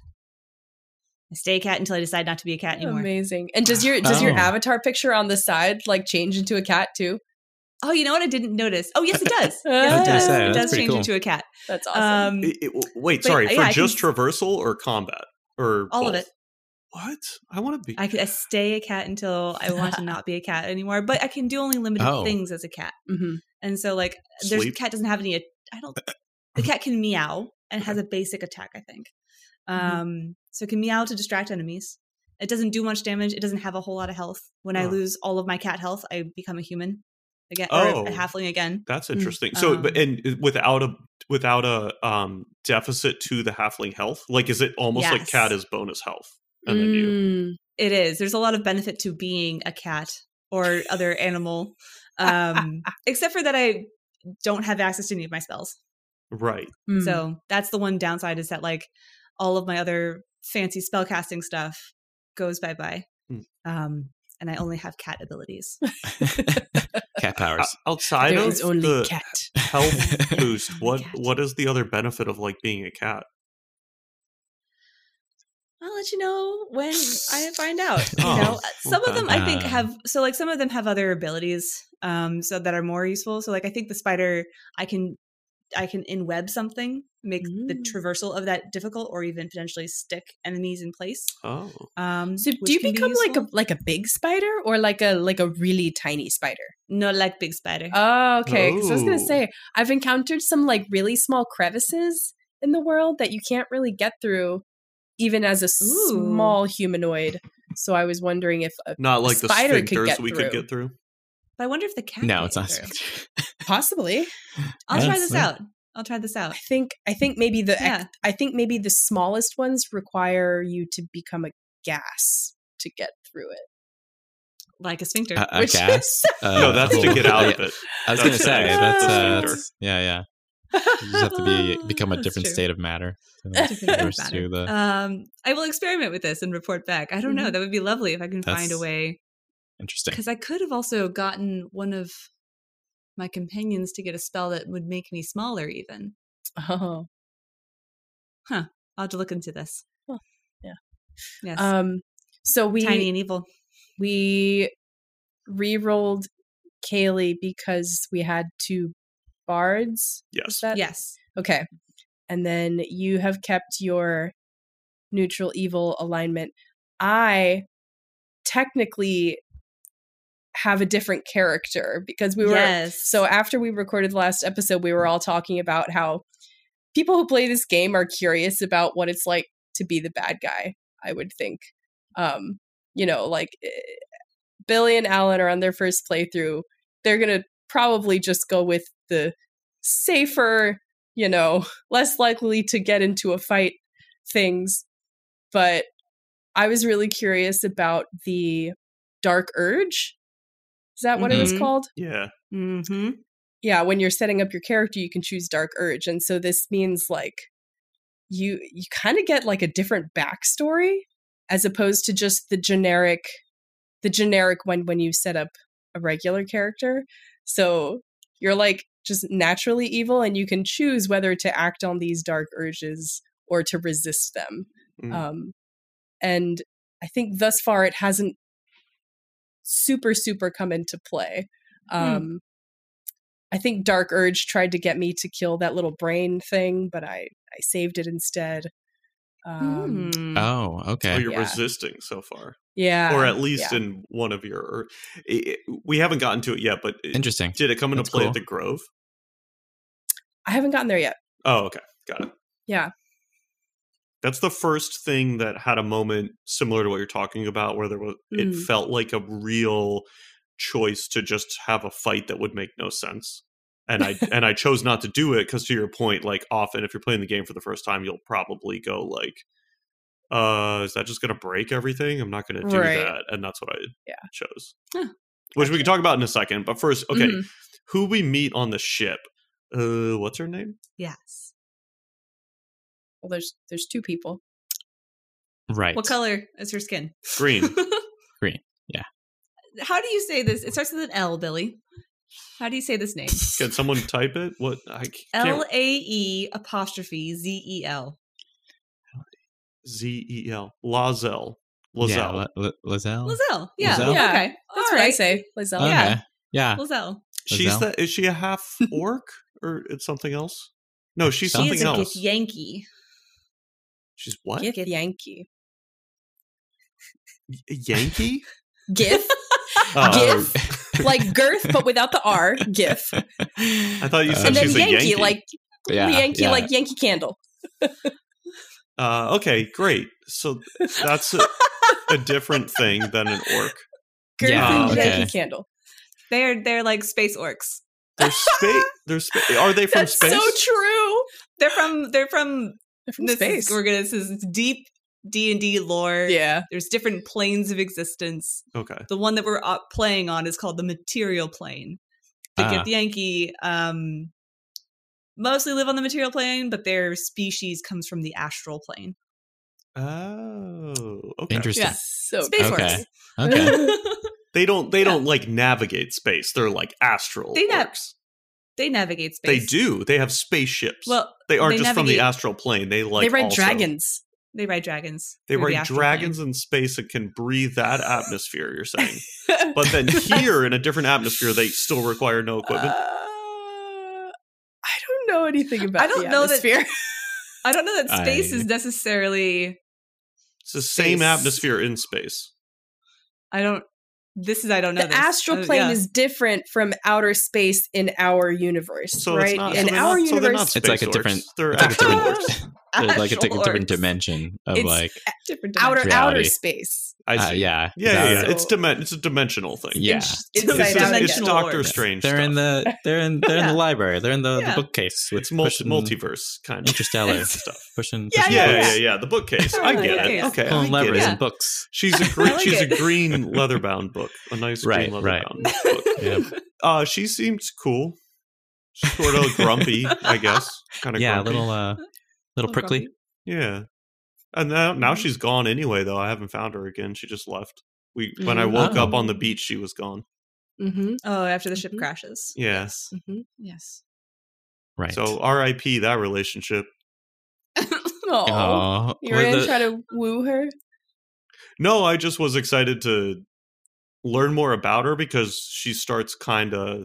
I stay a cat until I decide not to be a cat anymore. Amazing. And does your does your Oh. avatar picture on the side like change into a cat too? Oh, you know what? I didn't notice. Oh, yes, it does. I Yes, was it gonna does. say, It that's does pretty change cool. into a cat. That's awesome. Um, It- it- wait, But, sorry, uh, for yeah, I can just s- traversal or combat or all of both? it. What? I want to be. I, could, I stay a cat until I want to not be a cat anymore. But I can do only limited Oh. things as a cat. Mhm. And so, like, there's Sleep? cat doesn't have any. I don't. The cat can meow and has a basic attack. I think. Mhm. Um, so it can meow to distract enemies. It doesn't do much damage. It doesn't have a whole lot of health. When I Oh. lose all of my cat health, I become a human again, Oh. or a halfling again. That's interesting. So, but Um, and without a without a um deficit to the halfling health, like is it almost like Yes. cat is bonus health, and then you Mm. It is. There's a lot of benefit to being a cat or other animal, um, except for that I don't have access to any of my spells. right? Mm. So that's the one downside is that like all of my other fancy spellcasting stuff goes bye bye. Hmm. Um, and I only have cat abilities. Cat powers. O- outside There of is only the cat. health boost, what Cat. what is the other benefit of like being a cat? I'll let you know when I find out. You Oh, know, some okay. of them I think Uh. have so like some of them have other abilities um so that are more useful. So like I think the spider I can I can in-web something, make the Mm. traversal of that difficult, or even potentially stick enemies in place. Oh, Um, So which do you can be become like a useful. like a big spider or like a like a really tiny spider? no like big spider? Oh, okay. 'Cause I was gonna Oh. say I've encountered some like really small crevices in the world that you can't really get through, even as a Ooh. small humanoid. So I was wondering if a not like the spider could sphincters get we through. could get through. But I wonder if the cat. no, can it's get not. through. possibly. I'll try Yes, this yeah. out. I'll try this out. I think I think maybe the Yeah. I think maybe the smallest ones require you to become a gas to get through it. Like a sphincter. A, a Which gas? is- Uh, no, that's to well, get out yeah, of it. I was That's gonna the say actual that's, uh, sphincter. that's yeah, yeah. You just have to be become a That's different true. state of matter. To Different state of pursue matter. the- Um, I will experiment with this and report back. I don't know. Mhm. That would be lovely if I can find a That's- way. Interesting. Because I could have also gotten one of my companions to get a spell that would make me smaller, even. Oh. I'll have to look into this. Huh. Yeah. Yes. Um so we Tiny and evil. we re-rolled Kaylee because we had two bards. Is Yes. that Yes. okay? And then you have kept your neutral evil alignment. I technically have a different character because we were Yes. so after we recorded the last episode, we were all talking about how people who play this game are curious about what it's like to be the bad guy, I would think. Um, you know, like eh, Billy and Alan are on their first playthrough. They're going to probably just go with the safer, you know, less likely to get into a fight things. But I was really curious about the Dark Urge. Is that what it was Mhm. called? Yeah. Mm-hmm. Yeah, when you're setting up your character, you can choose Dark Urge. And so this means like you you kind of get like a different backstory as opposed to just the generic the generic one when you set up a regular character. So you're like just naturally evil, and you can choose whether to act on these dark urges or to resist them. Mm. Um, and I think thus far it hasn't super, super come into play. Um, mm. I think Dark Urge tried to get me to kill that little brain thing, but I, I saved it instead. Um, mm. Oh, okay. Oh, you're Yeah. resisting so far. Yeah. Or at least yeah. in one of your... Or, it, we haven't gotten to it yet, but... It, Interesting. Did it come into That's play cool. at the Grove? I haven't gotten there yet. Oh, okay. Got it. Yeah. That's the first thing that had a moment similar to what you're talking about, where there was it Mm. felt like a real choice to just have a fight that would make no sense. And I and I chose not to do it because, to your point, like often if you're playing the game for the first time, you'll probably go like, "Uh, is that just going to break everything? I'm not going to do Right. that." And that's what I Yeah. chose. Huh. Which we can talk about in a second. But first, okay, Mhm. who we meet on the ship? Uh, what's her name? Yes. Well, there's there's two people. Right. What color is her skin? Green. How do you say this? It starts with an L, Billy. How do you say this name? Can someone type it? What I L can't. A E apostrophe Z E L. Z E L. Lozelle. Yeah, Lozelle. La- La- Lozelle? Lizelle. Yeah. Lizelle? Yeah. Okay. That's All what I right. say. Lizelle. Okay. Yeah. Yeah. Lizelle. She's Lozelle? that. Is she a half orc or it's something else? No, she's She something is a else. Gith Yankee. She's what? Gith Yankee. Y- Yankee? Gith. Oh. Gith. Like girth, but without the R. Gith. I thought you said And then she's a Yankee, Yankee. like Yeah, Yankee, yeah. like Yankee Candle. Uh, okay, great. So that's a, a different thing than an orc. Girth Yeah, and okay. Yankee Candle. They're they're like space orcs. They're space. They're spa- Are they from That's space? so true. They're from they're from, They're from this space. Is, we're gonna this is deep D and D lore. Yeah. There's different planes of existence. Okay. The one that we're uh, playing on is called the material plane. The Ah. Gith Yankee um, mostly live on the material plane, but their species comes from the astral plane. Oh, okay. Interesting. Yeah. So Space Okay. orcs. Okay. They don't. They don't like navigate space. They're like astral They nav- orcs. They navigate They space. do. They have spaceships. Well, they aren't they just from the navigate- astral plane. They like they ride also- dragons. They ride dragons. They through the ride astral dragons plane. in space and can breathe that atmosphere. You're saying, but then here in a different atmosphere, they still require no Uh, equipment. I don't know anything about I don't the know that- atmosphere. I don't know that space I- is necessarily. It's the same space. atmosphere in space. I don't. This is I don't know. The this. astral Uh, plane yeah. is different from outer space in our universe, So right? it's not. in so they're our not, so they're not universe, space It's like a orcs. different- They're it's like a astral different- orcs. There's like it's like a Astral different orcs. dimension of It's like different outer dimension. outer reality. space. I uh, see. yeah. yeah, yeah, yeah. So- It's dimen- It's a dimensional thing. Yeah. Ins- It's, Inside it's, out, I it's guess. Doctor orcs. Strange. They're in stuff. the they're in they're in Yeah. the library. They're in the, Yeah. the bookcase with It's multi- pushing multiverse kind of interstellar stuff. pushing Yeah, pushing Yeah, books, yeah, yeah. The bookcase. I Oh, get yeah, it. yeah. Okay, I pulling get levers it. Yeah. and books. She's a green. I like she's it. a green leather-bound book. A nice green Right, right. leather-bound book. Yeah, Uh, she seems cool. She's sort of grumpy, I guess. Kind of yeah, a grumpy. little uh, little Little prickly. grumpy. Yeah. And now, now Mm-hmm. she's gone anyway. Though I haven't found her again. She just left. We when I Mhm. woke up Oh. on the beach, she was gone. Mm-hmm. Oh, after the ship Mhm. crashes. Yeah. Yes. Mm-hmm. Yes. Right. So R I P that relationship. Oh, oh, you're with in the- try to woo her. No, I just was excited to learn more about her because she starts kind of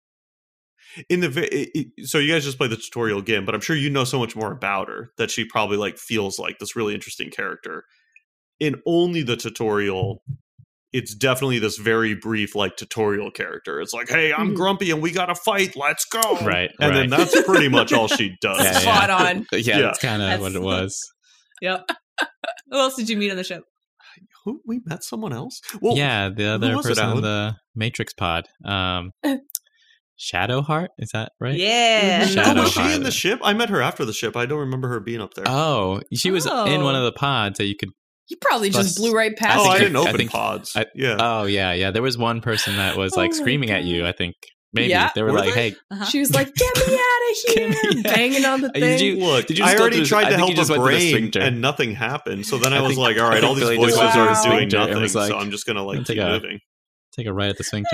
in the. vi- it- it- So you guys just play the tutorial again, but I'm sure you know so much more about her that she probably like feels like this really interesting character. In only the tutorial, it's definitely this very brief like tutorial character. It's like, hey, I'm Mhm. grumpy and we gotta fight. Let's go. Right, and then right. that's pretty much all she does. Yeah, yeah. Spot on. yeah, Yeah. that's kind of That's- what it was. Yep. Who else did you meet on the ship? Who we met someone else? Well, yeah, the other was it, person in Alan? the Matrix pod, um, Shadowheart. Is that right? Yeah. Mhm. Oh, was she Shadowheart. in the ship? I met her after the ship. I don't remember her being up there. Oh, she was in one of Oh. the pods that you could. You probably Plus- just blew right past oh, think I her. didn't I open think- pods. I- yeah. Oh yeah, yeah. There was one person that was like Oh my screaming at you. I think maybe Yeah. they were, Were like, they? "Hey, Uh-huh. She was like, "Get me out of Get here!" me out. Banging on the Did thing. you- Look, Did you I just go already through- tried I to think help you just her went through the brain, sphincter. and nothing happened. So then I, I was think- like, "All I right, think all these Billy voices just are went through the doing sphincter and nothing." was like- so I'm just gonna like "I'm keep take a- moving. take a right at the sphincter."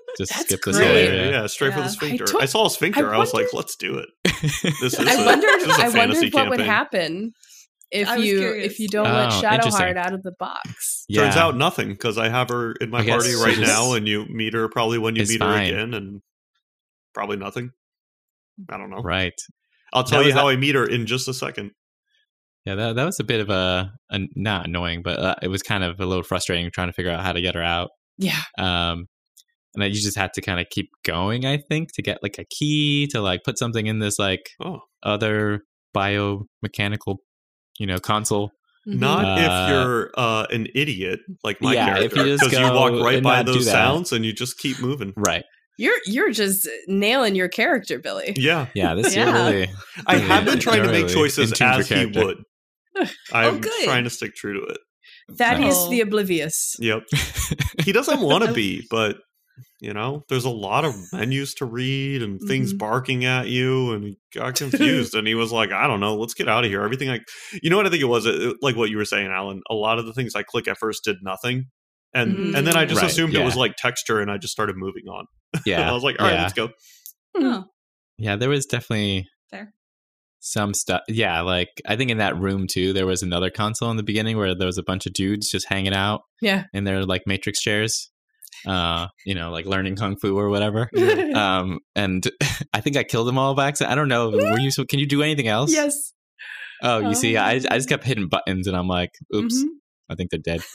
just That's skip this great. whole Yeah, area. yeah, straight for Yeah. the sphincter. I I, don't- saw a sphincter. I I, was like, wonder- let's do it. This is I a, wondered. this is a I fantasy wondered what would campaign. happen if I was you curious. if you don't Oh, let Shadowheart interesting. out of the box. Yeah. Turns out nothing because I have her in my I guess party she right just- now, and you meet her probably when you It's meet fine. her again, and probably nothing. I don't know. Right. I'll tell That you was how a- I meet her in just a second. Yeah, that that was a bit of a, a not annoying, but uh, it was kind of a little frustrating trying to figure out how to get her out. Yeah. Um, and then you just had to kind of keep going, I think, to get like a key to like put something in this like Oh, other biomechanical, you know, console. not Uh, if you're uh, an idiot like my yeah, if character, you just because you go walk right and by not do those that. sounds and you just keep moving. Right. You're you're just nailing your character, Billy. Yeah, Yeah. This Yeah. you're really. I really- have been trying to you're make really choices in tune with as your he character. would. I'm good. trying to stick true to it. Thaddeus Oh. the Oblivious. Yep. He doesn't want to be, but you know, there's a lot of menus to read and things Mhm. barking at you, and he got confused and he was like, I don't know, let's get out of here. Everything I, you know what I think it was, it, like what you were saying, Alan, a lot of the things I click at first did nothing. And Mhm. and then I just Right, assumed it was yeah. like texture and I just started moving on. Yeah. I was like, all right, yeah. let's go. Oh, Yeah, there was definitely fair. some stuff. Yeah, like I think in that room too, there was another console in the beginning where there was a bunch of dudes just hanging out Yeah. in their like matrix chairs, uh, you know, like learning kung fu or whatever. Um, and I think I killed them all by accident. I don't know. Were you? So can you do anything else? Yes. Oh, you see, Oh. I I just kept hitting buttons, and I'm like, oops, Mhm. I think they're dead.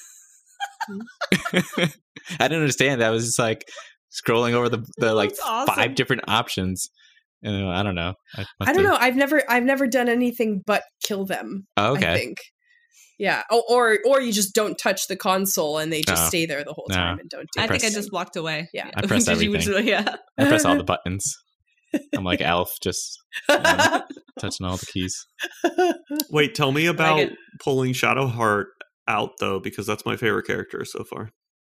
I didn't understand that. I was just like scrolling over the the like That's awesome. five different options. And I don't know. I, must I don't have- know. I've never I've never done anything but kill them. Oh, I okay. think. Yeah. Oh, or or you just don't touch the console and they just No. stay there the whole No. time and don't do I think I anything. just walked away. Yeah. I pressed Did you- everything. yeah. I press all the buttons. I'm like Elf, just uh, touching all the keys. Wait, tell me about it. pulling Shadowheart out though, because that's my favorite character so far.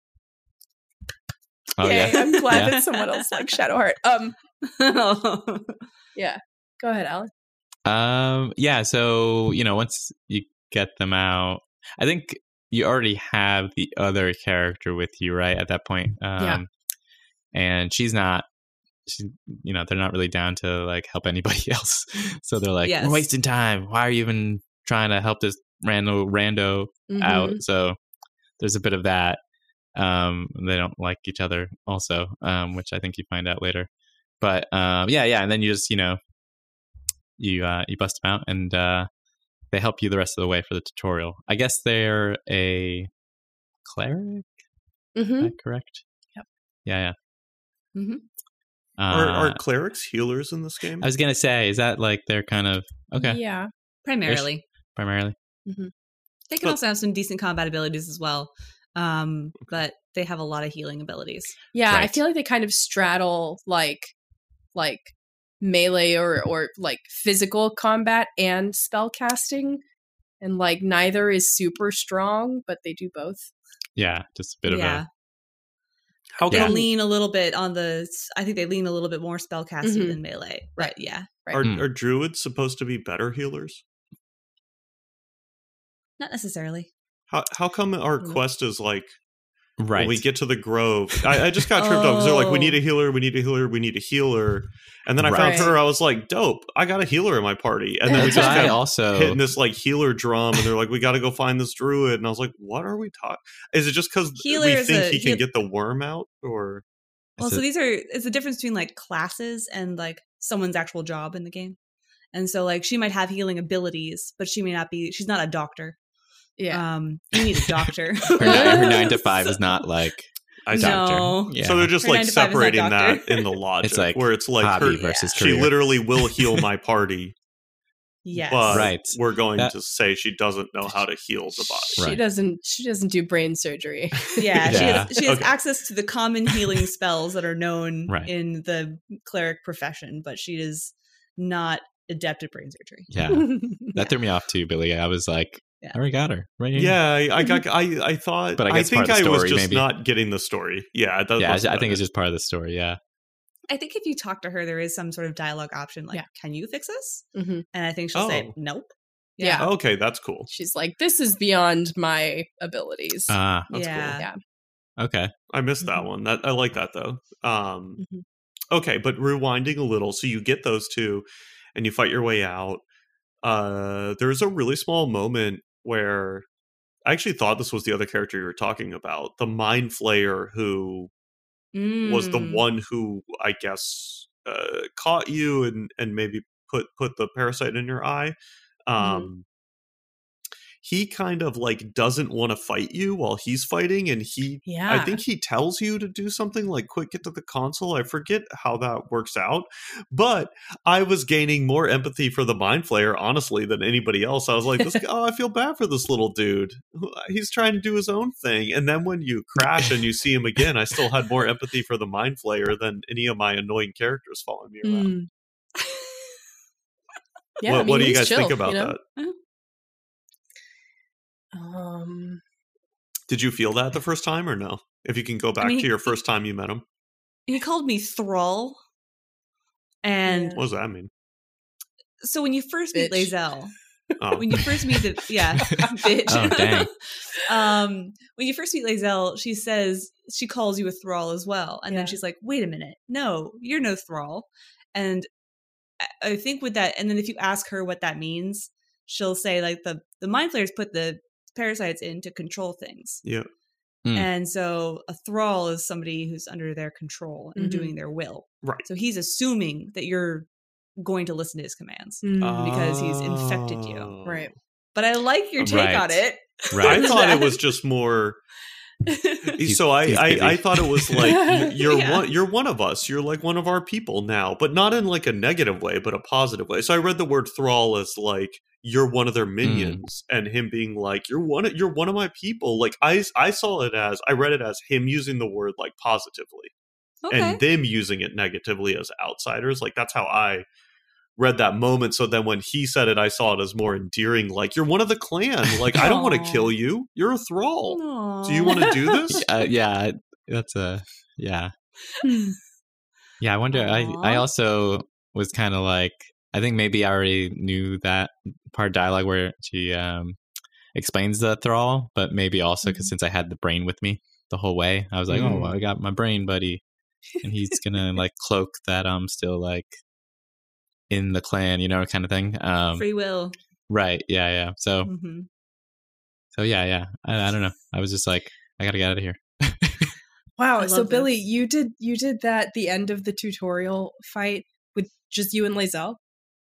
Oh Yay, yeah, I'm glad Yeah. that someone else likes Shadowheart. Um, yeah. Go ahead, Alan. Um, yeah. So you know, once you get them out, I think you already have the other character with you, right? At that point, um, Yeah. and she's not. She's, you know, they're not really down to like help anybody else. So they're like, Yes. we're wasting time. Why are you even trying to help this rando rando Mhm. out? So there's a bit of that. Um, they don't like each other also, um, which I think you find out later. But um, yeah, yeah, and then you just you know you uh, you bust them out, and uh, they help you the rest of the way for the tutorial. I guess they're a cleric. Is Mhm. that correct? Yep. Yeah, yeah. Mhm. Uh, Are, are clerics healers in this game? I was gonna say, is that like they're kind of okay Yeah. Primarily. primarily? They can But- also have some decent combat abilities as well. Um, but they have a lot of healing abilities. Yeah, I Right. feel like they kind of straddle like like melee or or like physical combat and spell casting. And like neither is super strong, but they do both. Yeah, just a bit of yeah. a How They Yeah. come lean a little bit on the I think they lean a little bit more spellcasting Mhm. than melee. Right. Yeah. are, Hmm. are druids supposed to be better healers? Not necessarily. How how come our Mm. quest is like right. when we get to the grove? I, I just got tripped up because they're like, we Oh. need a healer, we need a healer, we need a healer, and then I Right. found her. I was like, dope! I got a healer in my party, and then we That's just what I kept also hitting this like healer drum, and they're like, we got to go find this druid, and I was like, what are we talking? Is it just because Healer we is think a- he can heal- get the worm out, or Well, Is so it- these are it's the difference between like classes and like someone's actual job in the game. And so like she might have healing abilities, but she may not be she's not a doctor. Yeah. Um you need a doctor. her, nine, her nine to five is not like I doctor. No. Yeah. So they're just Her like nine to five is not separating that doctor. in the logic, It's like where it's like hobby her, versus she career. literally will heal my party, Yes. but Right. we're going That- to say she doesn't know how to heal the body. She Right. doesn't she doesn't do brain surgery. Yeah, she Yeah. has she has Okay. access to the common healing spells that are known Right. in the cleric profession, but she is not adept at brain surgery. yeah. That threw me off too, Billy. I was like, Yeah. I already got her right here. Yeah, I, I got. I I thought. But I I, guess think part of the I was story, just maybe. not getting the story. Yeah, that, yeah. I, that's I think it. it's just part of the story. Yeah, I think if you talk to her, there is some sort of dialogue option like, Yeah. can you fix this? Mhm. And I think she'll say, Oh. nope. Yeah. Okay, that's cool. She's like, this is beyond my abilities. ah, That's yeah. cool. Yeah. Okay. I missed that Mhm. one. That I like that though. Um, Mhm. okay, but rewinding a little, so you get those two, and you fight your way out. Uh, there's a really small moment where I actually thought this was the other character you were talking about, the Mind Flayer, who was the Mm. one who I guess uh, caught you and and maybe put put the parasite in your eye. Um, he kind of like doesn't want to fight you while he's fighting, and he I Yeah. think he tells you to do something like quick get to the console. I forget how that works out, but I was gaining more empathy for the Mind Flayer honestly than anybody else. I was like, this guy, oh, I feel bad for this little dude. He's trying to do his own thing. And then when you crash and you see him again, I still had more empathy for the Mind Flayer than any of my annoying characters following me around. Mm. Yeah, what I mean, what do you he's guys chill, think about you know? that? Um, Did you feel that the first time or no? If you can go back mean, to he- your first time you met him. He called me Thrall. And What does that mean? so when you first meet Bitch. Lae'zel, Oh. when you first meet the yeah, bitch. Oh, dang. um, when you first meet Lae'zel, she says she calls you a thrall as well, and Yeah. then she's like, "Wait a minute, no, you're no thrall." And I- I think with that, and then if you ask her what that means, she'll say like the the Mind Flayers put the parasites in to control things, Yeah. Hmm. and so a thrall is somebody who's under their control and Mhm. doing their will. Right. So he's assuming that you're going to listen to his commands. mm, because he's infected you. Oh. Right. But I like your take Right. on it. Right. I thought it was just more. He's- so I, he's I, busy. I thought it was like you're Yeah. one you're one of us. You're like one of our people now, but not in like a negative way, but a positive way. So I read the word thrall as like you're one of their minions, and him being like you're one of, you're one of my people. Like I I saw it as I read it as him using the word like positively, Okay. and them using it negatively as outsiders. Like that's how I read that moment. So then when he said it, I saw it as more endearing. Like you're one of the clan. Like I don't want to Aw. kill you. You're a thrall. Aw. Do you want to do this? Uh, yeah, that's a yeah, Hmm. yeah. I wonder. I I Aw. also was kind of like I think maybe I already knew that part of dialogue where she um explains the thrall, but maybe also because since I had the brain with me the whole way, I was like, Mm. oh, I got my brain buddy, and he's gonna like cloak that I'm still like in the clan, you know, kind of thing. Um, Free will. right? Yeah, yeah. So hmm so yeah, yeah. I, I don't know. I was just like, I gotta get out of here. Wow. I So love Billy, this. you did you did that the end of the tutorial fight with just you and Lae'zel?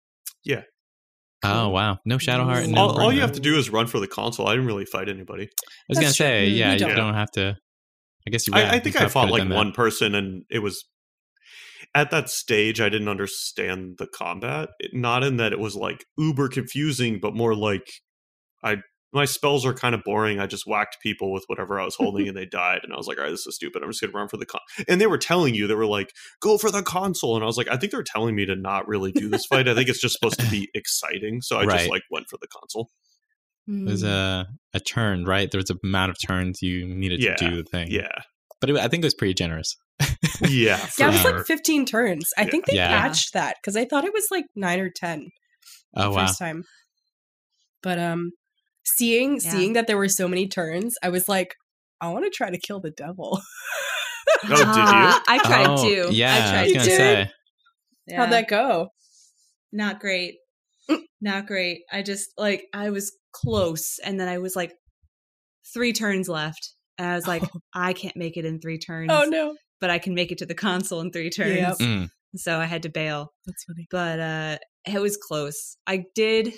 Oh wow, no Shadowheart. And no all, all you Brimmer. have to do is run for the console. I didn't really fight anybody. I was That's gonna true. say, Mm, yeah, you you don't. don't, have to. I guess you. I, yeah, I you think could I have fought could've like done that. one person, and it was at that stage I didn't understand the combat. It- not in that it was like uber confusing, but more like I my spells are kind of boring. I just whacked people with whatever I was holding, and they died. And I was like, all right, this is stupid. I'm just gonna run for the con. And they were telling you they were like, go for the console, and I was like, I think they're telling me to not really do this fight. I think it's just supposed to be exciting, so I just Right. like went for the console. There's a a turn, right? There's a amount of turns you needed Yeah, to do the thing. Yeah, but it, I think it was pretty generous. yeah, for Yeah, it was sure. like fifteen turns. I Yeah. think they Yeah. patched that because I thought it was like nine or ten Oh the wow, first time. But um, seeing Yeah. seeing that there were so many turns, I was like, I want to try to kill the devil. Oh, did you? Ah, I tried oh, to. Yeah, I I tried was gonna to. say. Yeah. How'd that go? Not great. Not great. I just like I was close, and then I was like three turns left, and I was like, I can't make it in three turns. Oh no, But I can make it to the console in three turns. Yep. Mm, So I had to bail. that's funny. But uh it was close. I did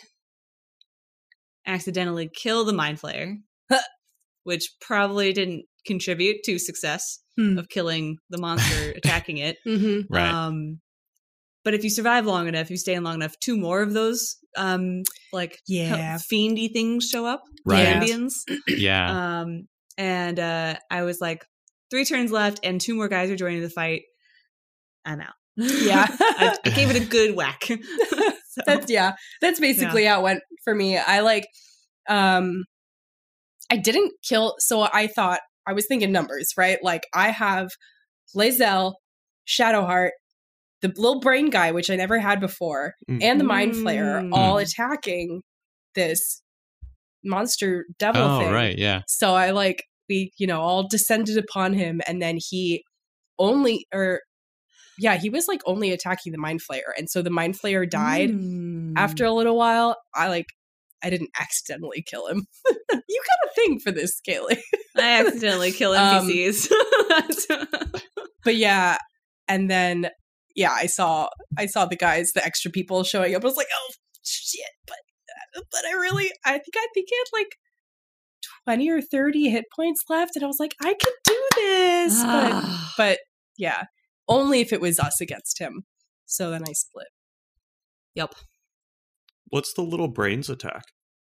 accidentally kill the Mind Flayer, which probably didn't contribute to success Hmm. of killing the monster attacking it. Mm-hmm. right. Um, but if you survive long enough, you stay in long enough, two more of those um like Yeah. fiendy things show up, Right. ambience. yeah. Um, and uh, I was like, three turns left, and two more guys are joining the fight. I'm out. Yeah. I, I gave it a good whack. So, That's yeah. That's basically how it went for me. I like um I didn't kill so I thought I was thinking numbers, right? Like I have Lae'zel, Shadowheart, the little brain guy, which I never had before, Mm. and the Mind Flayer Mm. all attacking this monster devil Oh thing. right, yeah. So I like we, you know, all descended upon him, and then he only, or yeah, he was like only attacking the Mind Flayer, and so the Mind Flayer died Mm. after a little while. I like, I didn't accidentally kill him. You got a thing for this, Kaylee. I accidentally kill Um, N P Cs. But yeah, and then yeah, I saw I saw the guys, the extra people showing up. I was like, oh shit! But but I really, I think I think he had like twenty or thirty hit points left, and I was like, I could do this. But but yeah, only if it was us against him. So then I split. Yep. What's the little brains attack?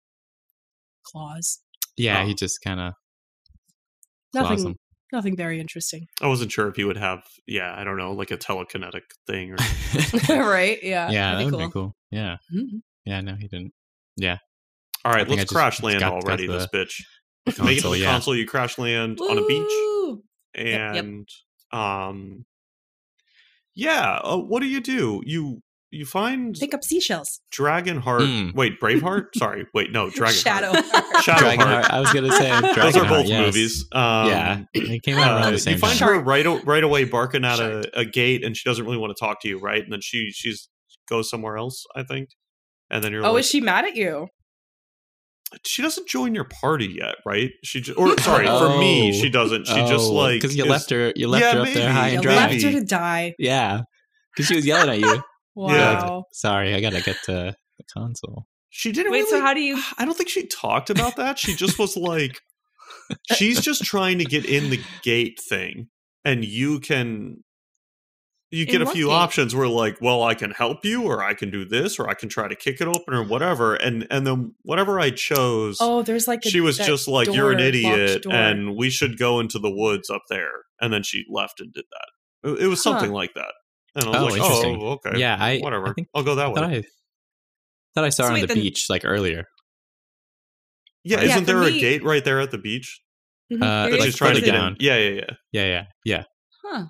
Claws. Yeah, Oh. he just kind of claws Nothing. him. Nothing very interesting. I wasn't sure if he would have, yeah, I don't know, like a telekinetic thing or. Right? Yeah. yeah, that that'd would be be cool. Yeah, Mhm. yeah. No, he didn't. Yeah, All I right, think I let's just- crash just land got- got already. the This bitch. console, Make it to the yeah. console. You crash land on a beach, Woo! Yep, yep. and um, yeah. Uh, what do you do? You you find Pick up seashells. Dragonheart. Mm. Wait, Braveheart. Sorry, wait, no, Dragonheart. Shadow. Shadowheart. Dragonheart. I was gonna say Dragonheart. Those are both yes. movies. Um, yeah, they came out Uh, around the you same find time. her right o- right away barking at a, a gate, and she doesn't really want to talk to you, right? And then she she's goes somewhere else, I think. And then you're Oh, like, is she mad at you? she doesn't join your party yet, right? She just, or sorry, for me, Oh. she doesn't. She just like because you is- left her. You left Yeah, her up maybe. there high You and You dry. left her to die. Yeah, because she was yelling at you. Wow. Sorry, I gotta get to the console. She didn't. Wait, really, so how do you- I don't think she talked about that. She just was like, she's just trying to get in the gate thing, and you can. You get In a what few gate? options where, like, well, I can help you, or I can do this, or I can try to kick it open, or whatever. And and then whatever I chose, Oh, there's like a, she was that just like, door, "You're an locked idiot," door. and we should go into the woods up there. And then she left and did that. It, it was something Huh. like that. And I was Oh, like, interesting. "Oh, okay, Yeah, I whatever. I think I'll go that I thought way." I thought I saw So her on wait, the then- beach like earlier. Yeah, Yeah, isn't for there a me- gate right there at the beach Mhm. Uh, There that is like she's trying to further get down. in? Yeah, yeah, yeah. Yeah, yeah, yeah. Huh.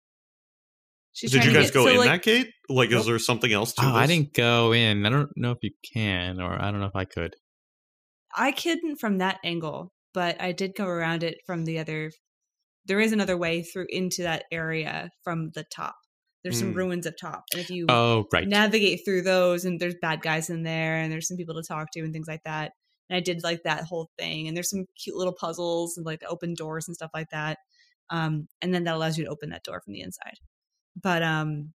She's Did trying you to guys get- go so, in like, that gate? Like, Nope. is there something else to Oh, this? I didn't go in. I don't know if you can, or I don't know if I could. I couldn't from that angle, but I did go around it from the other. There is another way through into that area from the top. There's some Mm. ruins up top, and if you Oh, right. navigate through those, and there's bad guys in there, and there's some people to talk to, and things like that. And I did like that whole thing, and there's some cute little puzzles and like the open doors and stuff like that. Um, and then that allows you to open that door from the inside. But um,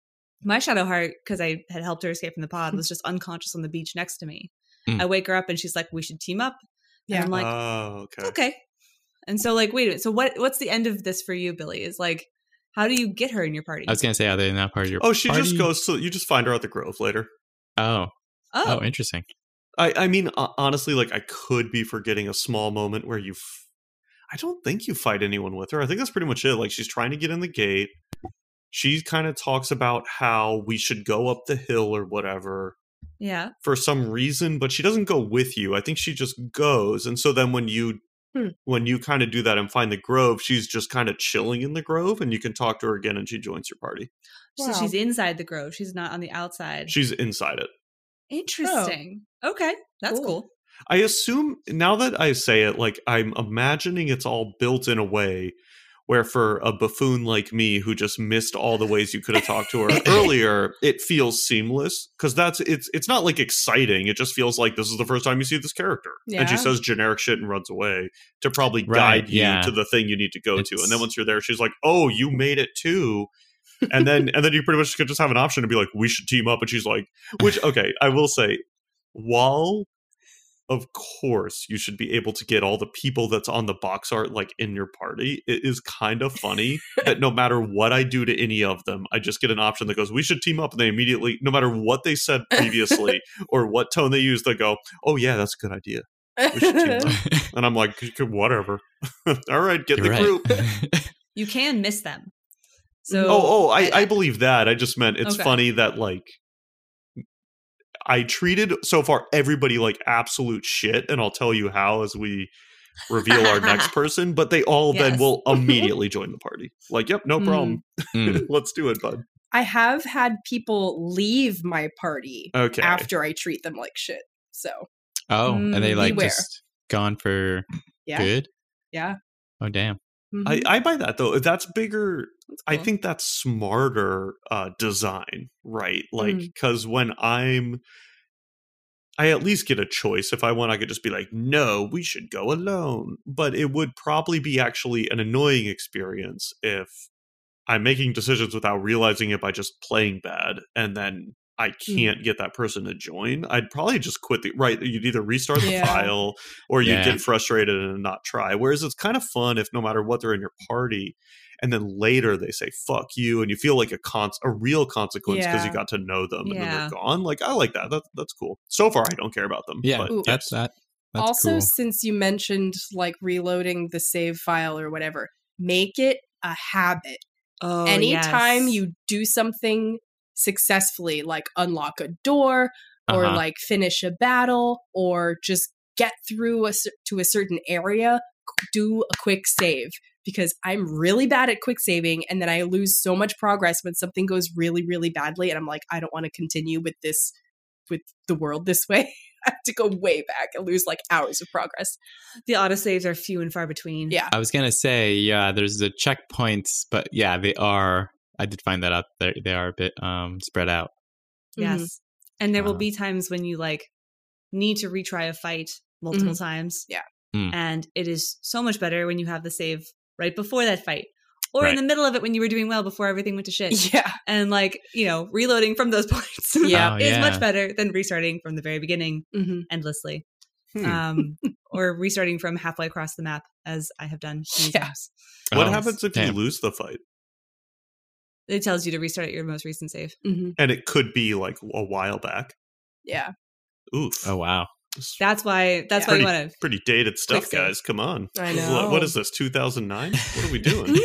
my Shadowheart, because I had helped her escape from the pod, was just unconscious on the beach next to me. Mm. I wake her up, and she's like, "We should team up." Yeah. And I'm like, oh, okay. okay. And so like, wait a minute. So what, what's the end of this for you, Billy? Is like, how do you get her in your party? I was gonna say, are they not part of your? Oh, she party? just goes to. You just find her at the Grove later. Oh, oh, oh, interesting. I, I mean, uh, honestly, like I could be forgetting a small moment where you. F- I don't think you fight anyone with her. I think that's pretty much it. Like she's trying to get in the gate. She kind of talks about how we should go up the hill or whatever yeah. for some reason, but she doesn't go with you. I think she just goes. And so then when you Hmm. when you kind of do that and find the Grove, she's just kind of chilling in the Grove, and you can talk to her again, and she joins your party. So Wow. she's inside the grove. She's not on the outside. She's inside it. Interesting. Okay. That's Cool. cool. I assume now that I say it, like I'm imagining it's all built in a way where for a buffoon like me who just missed all the ways you could have talked to her earlier, it feels seamless because that's it's it's not like exciting. It just feels like this is the first time you see this character, and she Yeah. says generic shit and runs away to probably Right, guide you yeah. to the thing you need to go to. It's- And then once you're there, she's like, "Oh, you made it too." and then and then you pretty much could just have an option to be like, "We should team up," and she's like, "Which okay, I will say, while." Of course, you should be able to get all the people that's on the box art like in your party. It is kind of funny that no matter what I do to any of them, I just get an option that goes, "We should team up," and they immediately, no matter what they said previously or what tone they use, they go, "Oh yeah, that's a good idea." We should team up. And I'm like, "Whatever." All right, get You're the right. group. You can miss them. So oh, oh, I, I believe that. I just meant it's Okay. funny that like I treated so far everybody like absolute shit, and I'll tell you how as we reveal our next person. But they all then Yes. will immediately join the party. Like, yep, no Mm. problem. Mm. Let's do it, bud. I have had people leave my party Okay. after I treat them like shit. So Oh, and they Mm, like beware. just gone for yeah, good. Yeah. Oh, damn. Mhm. I, I buy that though. That's bigger. That's I cool. think that's smarter uh, design, right? Like, Mm. because when I'm, I at least get a choice. If I want, I could just be like, no, we should go alone. But it would probably be actually an annoying experience if I'm making decisions without realizing it by just playing bad, and then I can't get that person to join. I'd probably just quit the, right. You'd either restart the Yeah. file or you'd Yeah. get frustrated and not try. Whereas it's kind of fun if no matter what they're in your party, and then later they say fuck you, and you feel like a con- a real consequence because Yeah. you got to know them and then Yeah. they're gone. Like, I like that. That's that's cool. So far, I don't care about them. Yeah, but Ooh. that's yes. that. That's also, cool. since you mentioned like reloading the save file or whatever, make it a habit. Oh, Anytime yes. you do something successfully, like unlock a door or Uh-huh. like finish a battle or just get through a, cer- to a certain area, do a quick save. Because I'm really bad at quick saving, and then I lose so much progress when something goes really, really badly, and I'm like, I don't want to continue with this, with the world this way. I have to go way back and lose like hours of progress. The autosaves are few and far between. Yeah. I was gonna say, yeah, there's the checkpoints, but yeah, they are. I did find that out. They they are a bit um spread out. Yes. Mhm. And there will Uh. be times when you like need to retry a fight multiple Mhm. times. Yeah. Mm. And it is so much better when you have the save right before that fight. Or in Right. the middle of it when you were doing well before everything went to shit. Yeah. And like, you know, reloading from those points Yeah. Oh, is yeah. much better than restarting from the very beginning hmm endlessly. Hmm. Um or restarting from halfway across the map, as I have done many Yeah. times. What Oh, happens if damn. you lose the fight? It tells you to restart at your most recent save. hmm And it could be like a while back. Yeah. Oof. Oh wow. It's That's why that's Yeah. why you pretty, want to pretty dated stuff, Quick save. guys. Come on. I What- know. what is this, two thousand nine? What are we doing?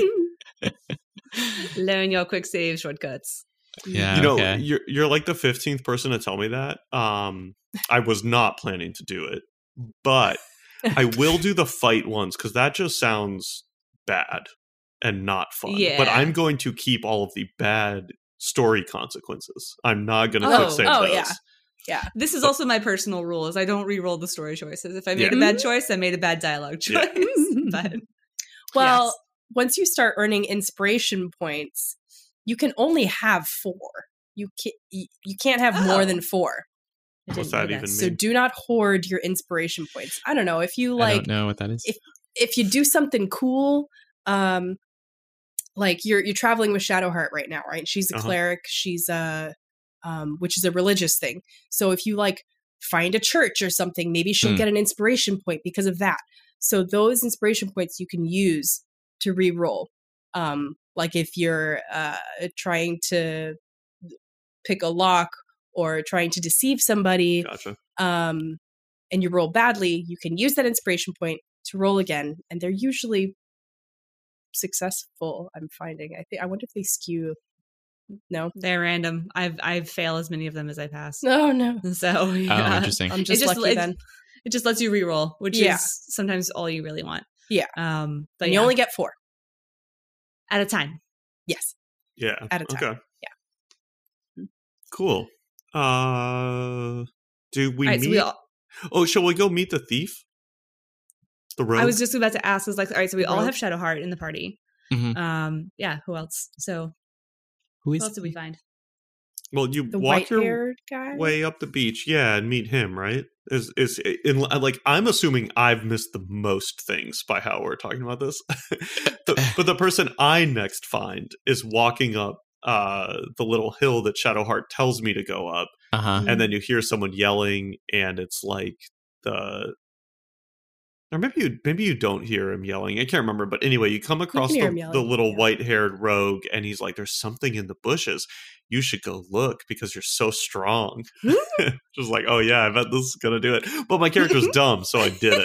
learn your quick save shortcuts. Yeah. you know, okay. you're you're like the fifteenth person to tell me that. Um, I was not planning to do it, but I will do the fight ones because that just sounds bad and not fun. But Yeah. I'm going to keep all of the bad story consequences. I'm not going to Oh, quick save oh, those. yeah. Yeah. This is also my personal rule: is I don't re-roll the story choices. If I made Yeah. a bad choice, I made a bad dialogue choice. Yeah. But Well, yes. once you start earning inspiration points, you can only have four. You can't. You can't have more Oh. than four. I What's didn't know that even So mean? do not hoard your inspiration points. I don't know if you I like don't know what that is. if- if you do something cool. Um, like you're you're traveling with Shadowheart right now, right? She's a Uh-huh. cleric. She's a um, which is a religious thing. So if you like find a church or something, maybe she'll Hmm. get an inspiration point because of that. So those inspiration points you can use to re-roll. Um, like if you're uh, trying to pick a lock or trying to deceive somebody, Gotcha. um, and you roll badly, you can use that inspiration point to roll again, and they're usually successful. I'm finding. I think. I wonder if they skew. No. they're random. I've I've failed as many of them as I pass. No, no. So Oh, yeah. interesting. I'm just, just lucky it- then. It just lets you re-roll, which Yeah. is sometimes all you really want. Yeah. Um, but And yeah, you only get four. at a time. Yes. Yeah. At a time. Okay. Yeah. Cool. Uh, do we All right, meet? so we all, oh, shall we go meet the thief? The rogue. I was just about to ask. I was like, all right, so we all Rogue. have Shadowheart in the party. Mhm. Um, yeah. Who else? So Who who is? else did we find? well, you The walk your white-haired guy. way up the beach, yeah, and meet him. Right? Is is in like I'm assuming I've missed the most things by how we're talking about this, but, but the person I next find is walking up uh the little hill that Shadowheart tells me to go up. Uh huh. And then you hear someone yelling, and it's like the, or maybe you maybe you don't hear him yelling. I can't remember, but anyway, you come across hear the, him yelling, the little yeah. white-haired rogue, and he's like, "There's something in the bushes. You should go look because you're so strong." Just like, oh yeah, I bet this is gonna do it. But my character's dumb, so I did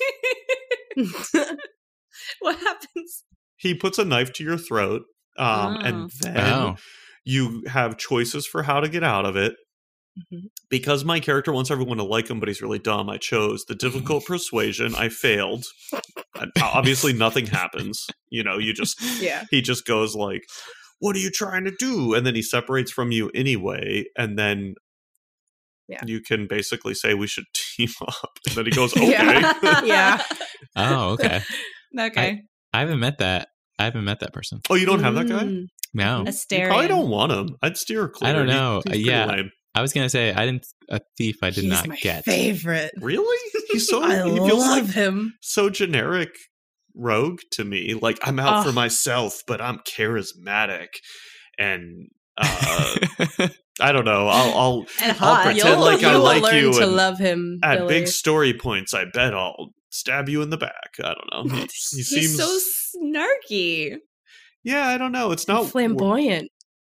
it. What happens? He puts a knife to your throat, um, Oh. and then Oh. you have choices for how to get out of it. Mhm. Because my character wants everyone to like him, but he's really dumb, I chose the difficult persuasion. I failed. And obviously, nothing happens. You know, you just, Yeah. he just goes like, "What are you trying to do?" And then he separates from you anyway. And then Yeah. you can basically say, "We should team up." And then he goes, "Okay." Yeah. Yeah. Oh, okay. Okay. I haven't met that. I haven't met that person. Oh, you don't have that guy? Mm. No, A You Asterion. probably don't want him. I'd steer clear. I don't He- know. he's pretty Yeah. lame. I was gonna say I didn't. A thief. I did He's not my get. favorite. Really? He's so. I he feels love like him. so generic rogue to me. Like I'm out for Ugh. myself, but I'm charismatic, and uh, I don't know. I'll I'll, And I'll hot. pretend You'll, like you I will like learn you. to and love him. at Billy. big story points, I bet I'll stab you in the back. I don't know. He, he He's seems so snarky. yeah. I don't know. It's not flamboyant.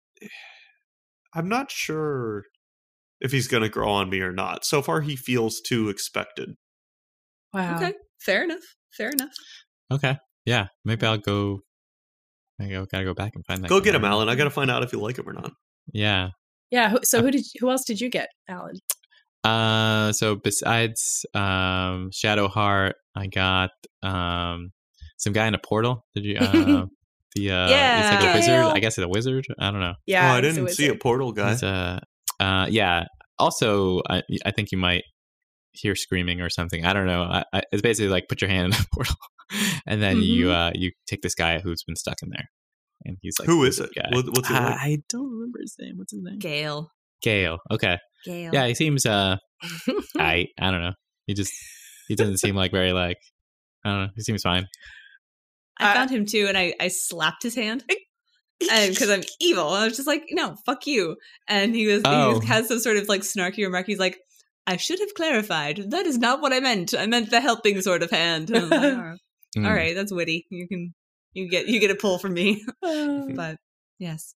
I'm not sure if he's going to grow on me or not. So far, he feels too expected. Wow. Okay. Fair enough. Fair enough. Okay. Yeah. Maybe I'll go. I go. Gotta go back and find that. Go guy. get him, Alan. I got to find out if you like him or not. Yeah. Yeah. Who, so who did? Who else did you get, Alan? Uh. So besides um Shadowheart, I got um some guy in a portal. Did you? Uh, the uh, Yeah. He's like a wizard. Gale. I guess it's a wizard. I don't know. Yeah. oh, I he's a didn't see a wizard. portal guy. He's a. Uh. Yeah. Also, I I think you might hear screaming or something. I don't know. I, I, it's basically like put your hand in a portal, and then you uh you take this guy who's been stuck in there, and he's like, Who the is wizard it? Guy. What- what's he like? I don't remember his name. What's his name? Gale. Gale. Okay. Gale. Yeah, he seems uh I I don't know. He just he doesn't seem like very like I don't know. He seems fine. I Uh, found him too, and I, I slapped his hand. And because I'm evil, I was just like, no, fuck you. And he was Oh. he has some sort of like snarky remark. He's like, I should have clarified. That is not what I meant. I meant the helping sort of hand. And I'm like, "Oh, Mm. all right, that's witty. You can you get you get a pull from me. But yes.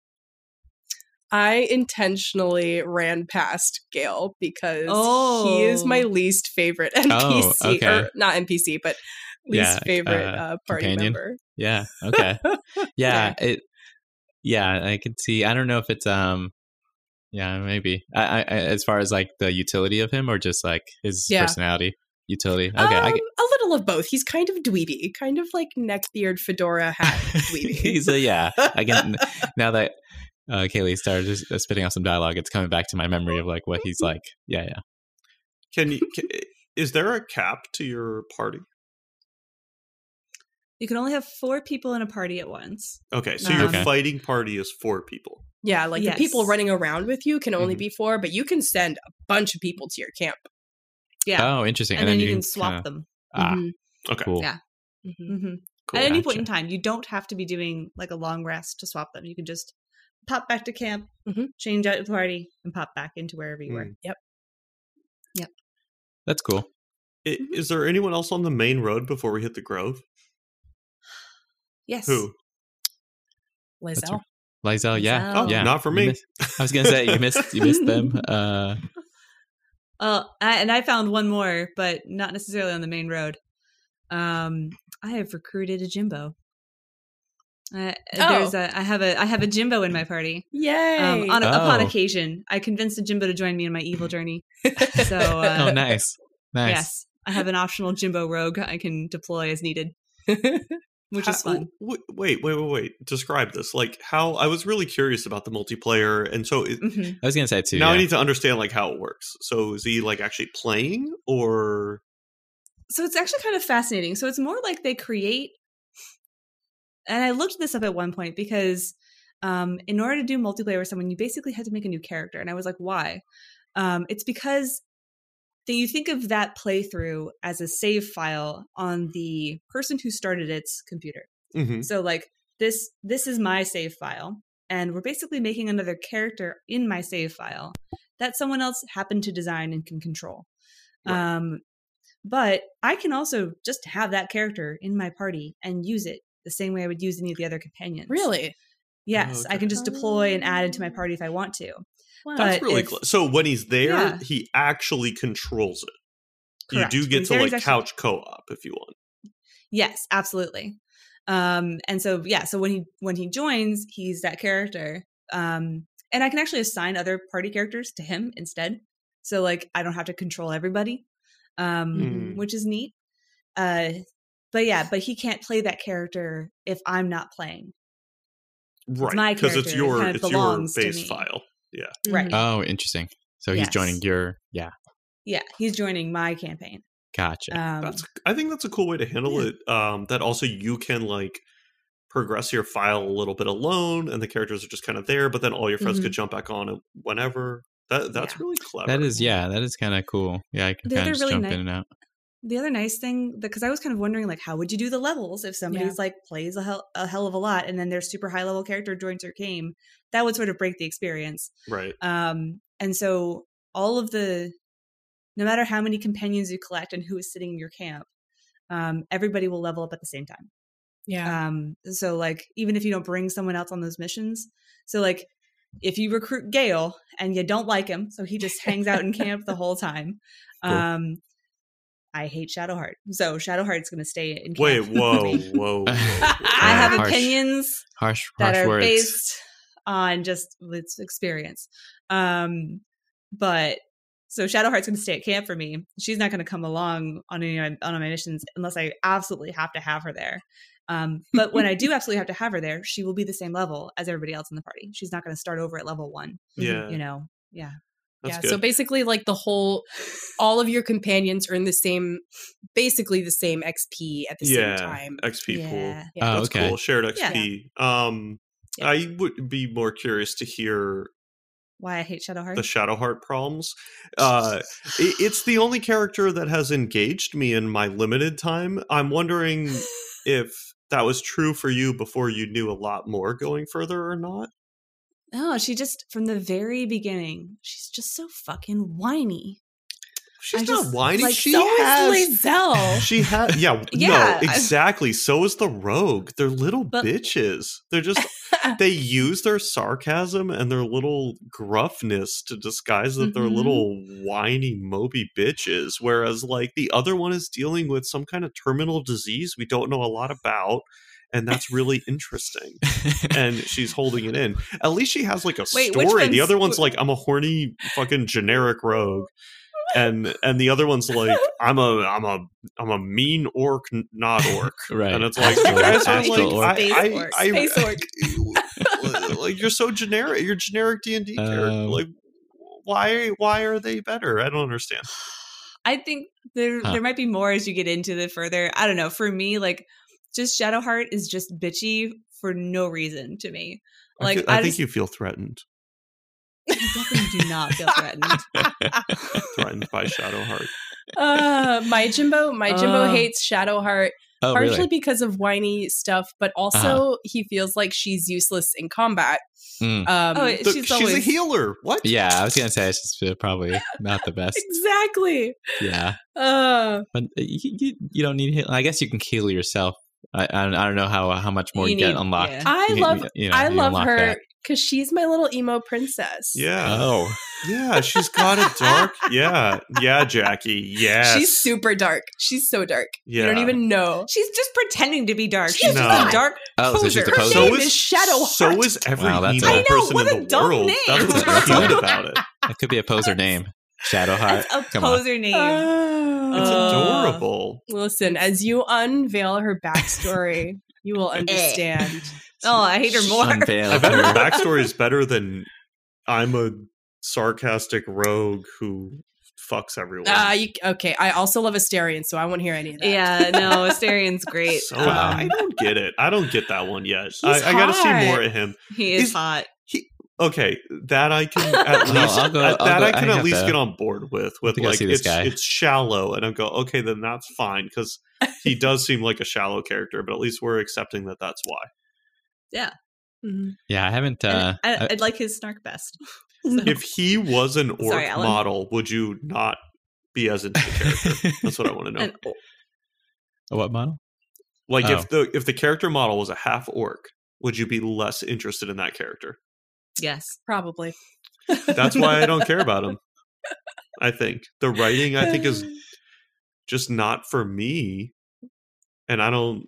I intentionally ran past Gale because Oh. he is my least favorite N P C, Oh, okay. or not N P C, but least Yeah, favorite uh, uh, party companion. member. Yeah. Okay. Yeah. It. Yeah, I can see. I don't know if it's um. Yeah, maybe. I, I as far as like the utility of him, or just like his Yeah. personality utility. Okay. Um, I get, a little of both. He's kind of dweeby, kind of like neckbeard, fedora hat dweeby. he's a yeah. Again, now that uh, Kaylee started just, uh, spitting out some dialogue, it's coming back to my memory of like what he's like. Yeah, yeah. Can you? Can, is there a cap to your party? You can only have four people in a party at once. Okay, so your Um, fighting party is four people. Yeah, like Yes. the people running around with you can only Mhm. be four, but you can send a bunch of people to your camp. Yeah. Oh, interesting. and, then, you can swap kinda- them. Ah, Mhm. Okay, cool. Yeah. Mhm. hmm cool. At any Gotcha. point in time, you don't have to be doing like a long rest to swap them. You can just pop back to camp, Mhm. change out the party, and pop back into wherever you were. Mm. That's cool. I- Is there anyone else on the main road before we hit the Grove? Yes. Who? Lizelle. Lysel, yeah. Lysel. Oh, yeah. not for You me. missed- I was gonna say you missed you missed them. Uh, Uh, I, and I found one more, but not necessarily on the main road. Um, I have recruited a Jimbo. Uh, There's a I have a I have a Jimbo in my party. Yay! Um, on upon Oh. occasion, I convinced a Jimbo to join me in my evil journey. So uh, oh, nice, nice. yes, I have an optional Jimbo rogue I can deploy as needed, which is How- fun. w- Wait, wait, wait, wait. Describe this. Like how I was really curious about the multiplayer, and so it, hmm I was gonna say too. now I yeah. need to understand like how it works. So is he like actually playing, or So it's actually kind of fascinating. So it's more like they create, and I looked this up at one point because um, in order to do multiplayer with someone, you basically had to make a new character. And I was like, why? Um, it's because that you think of that playthrough as a save file on the person who started its computer. Mhm. So like this, this is my save file, and we're basically making another character in my save file that someone else happened to design and can control. Right. Um, but I can also just have that character in my party and use it the same way I would use any of the other companions. Really? Yes, Oh, I okay. can just deploy and add into my party if I want to. Wow. That's But really if- cool. So when he's there, Yeah. he actually controls it. Correct. You do get He's to there, like he's actually- couch co-op if you want. Yes, absolutely. Um, and so yeah, so when he when he joins, he's that character. Um, and I can actually assign other party characters to him instead. So like I don't have to control everybody, um, Mhm. which is neat. Uh, but yeah, but he can't play that character if I'm not playing. Right. my Because it's character. It your kind of it's your belongs to base me. file. Yeah. Right. Oh, interesting. So he's Yes. joining your yeah. Yeah, he's joining my campaign. Gotcha. Um, That's I think that's a cool way to handle yeah. it. Um, that also you can like progress your file a little bit alone, and the characters are just kind of there. But then all your friends Mhm. could jump back on it whenever. That that's Yeah. really clever. That is, yeah, that is kind of cool. Yeah, I can The kind other of just really jump ni- in and out. The other nice thing, because I was kind of wondering, like, how would you do the levels if somebody's like plays a hell, a hell of a lot, and then their super high level character joins your game? That would sort of break the experience. right. Um, and so all of the, no matter how many companions you collect and who is sitting in your camp, um, everybody will level up at the same time. Yeah. Um, so like, even if you don't bring someone else on those missions, so like, if you recruit Gale and you don't like him, so he just hangs out in camp the whole time. Cool. Um, I hate Shadowheart, so Shadowheart's going to stay in camp. Wait, whoa, with me. whoa, whoa, whoa. I have Harsh. opinions Harsh, that harsh are words. based on just its experience. Um, but so Shadowheart's going to stay at camp for me. She's not going to come along on any of my, on my missions unless I absolutely have to have her there. Um, but when I do absolutely have to have her there, she will be the same level as everybody else in the party. She's not going to start over at level one. Yeah, You know, yeah. that's yeah. good. So basically, like the whole, all of your companions earn the same, basically the same X P at the yeah, same time. X P pool. Yeah. Yeah. Oh, That's okay. cool. Shared X P. Um, Yeah. I would be more curious to hear Why I hate Shadowheart. the Shadowheart problems. Uh, it, it's the only character that has engaged me in my limited time. I'm wondering if that was true for you before you knew a lot more going further or not. No, she just from the very beginning, she's just so fucking whiny. She's I not just, whiny. like, she so has. is Lizelle. She had, yeah, Yeah, no, I- exactly. So is the rogue. They're little But- bitches. They're just, they use their sarcasm and their little gruffness to disguise that they're Mhm. little whiny, mopey bitches. Whereas, like, the other one is dealing with some kind of terminal disease we don't know a lot about. And that's really interesting. And she's holding it in. At least she has, like, a Wait, which story. The one's- other one's like, I'm a horny, fucking generic rogue. And and the other one's like, I'm a I'm a I'm a mean orc, n- not orc, Right. and it's like you Astral- guys are astral like, orc. I, Space I, orc. I, Space orc. like you're so generic. You're generic D and D character. Um, Like, why why are they better? I don't understand. I think there Huh. there might be more as you get into the further. I don't know. For me, like just Shadowheart is just bitchy for no reason to me. Like I, feel, I, I, think just, you feel threatened, I definitely do not feel threatened. threatened by Shadowheart. Uh, my Jimbo, my Jimbo Uh. hates Shadowheart Oh, partially really? because of whiny stuff, but also Uh-huh. he feels like she's useless in combat. Mm. Um, Oh, it- The- she's she's always a healer. What? Yeah, I was gonna say it's just uh, probably not the best. exactly. Yeah, Uh, but you, you, you don't need heal. I guess you can heal yourself. I I don't, I don't know how how much more you, You get need- unlocked. yeah. I You- love, you know, I you love unlock her that. because she's my little emo princess. Yeah. Oh, Yeah. She's got a dark. Yeah. Yeah, Jackie. Yes. She's super dark. She's so dark. Yeah. You don't even know. She's just pretending to be dark. She's She's just not. a dark oh, so she's poser. the Her poser. name So is is Shadowheart. So is every Wow, that's emo a- I know, person what in a the dumb world. name. That's what's cute about it. That could be a poser name. Shadowheart. That's a Come on. poser name. Uh, It's Uh, adorable. Listen, as you unveil her backstory, you will understand. oh, I hate her more. Unveil I bet her her. backstory is better than I'm a sarcastic rogue who fucks everyone. Uh, you, okay, I also love Asterion, so I won't hear any of that. Yeah, no, Asterian's great. So Um, I don't get it. I don't get that one yet. He's I, I got to see hot. more of him. he is He's- hot. Okay, that I can at No, least I'll go- at- I'll that go- I can I at have least to- get on board with. With to go like see this it's guy. it's shallow, and I go okay, then that's fine because he does seem like a shallow character, but at least we're accepting that that's why. Mhm. Yeah, I haven't. Uh, And I, I- I'd like his snark best. If he was an orc Sorry, Alan. model, would you not be as into the character? That's what I want to know. And what model? Like Oh. if the if the character model was a half orc, would you be less interested in that character? yes, Probably. That's why I don't care about him. I think the writing I think is just not for me, and I don't.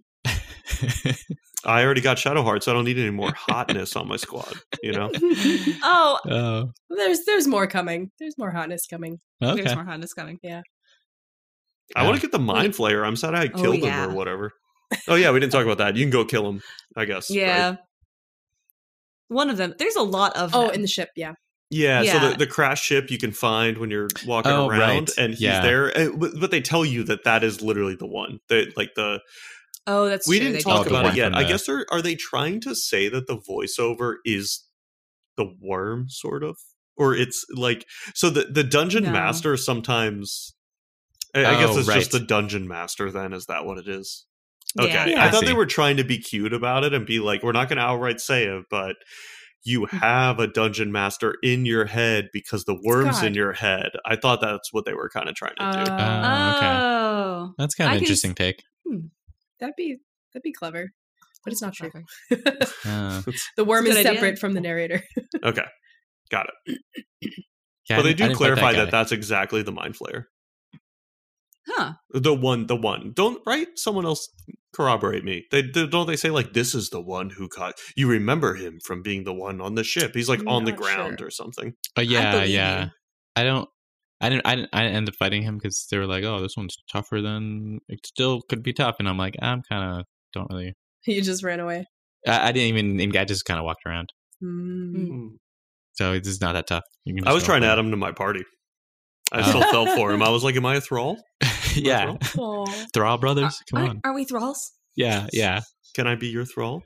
I already got Shadowheart, so I don't need any more hotness on my squad. You know, oh, Oh, There's there's more coming. There's more hotness coming. okay. there's more hotness coming. I Yeah. want to get the Mind Flayer. I'm sad I Oh, killed yeah. him or whatever. Oh yeah, we didn't talk about that. You can go kill him, I guess. Yeah, right? one of them. There's a lot of Oh, them. in the ship, yeah. Yeah, Yeah. so the, the crash ship you can find when you're walking Oh, around, right. and he's Yeah. there. and- But but they tell you that that is literally the one. That like the Oh, that's we true. didn't They talk Oh, the about one it yet. from I the- guess are are they trying to say that the voiceover is the worm, sort of, or it's like so the the dungeon No. master sometimes. I, I guess Oh, it's right. just the dungeon master. Then is that what it is? Okay, Yeah. Yeah. I I thought see. they were trying to be cute about it and be like, we're not going to outright say it, but you have a dungeon master in your head because the worm's God. in your head. I thought that's what they were kind of trying to do. Uh, Oh, okay. Oh. That's kind of I an can interesting s- take. that'd be that'd be clever, but it's not true. Uh, The worm It's is a good idea. separate from the narrator. Okay, got it. yeah, But I they didn't- I do didn't fight clarify that, guy. that's exactly the mind flayer. Huh. The one, the one. Don't right? Someone else corroborate me. They, they don't. They say like this is the one who caught. You remember him from being the one on the ship. He's like I'm on the not ground sure. or something. Oh yeah, believe yeah. you. I don't. I didn't. I didn't. I ended up fighting him because they were like, "Oh, this one's tougher than it still could be tough," and I'm like, I'm kind of don't really. You just ran away. I, I didn't even. I just kind of walked around, Mm. so it's just not that tough. You can I just was go trying to for add it. him to my party. I Oh. still fell for him. I was like, "Am I a thrall? yeah, thrall? Aw. Thrall brothers, come Aren't, on. aren't we thralls? Yeah, yeah. Can I be your thrall?"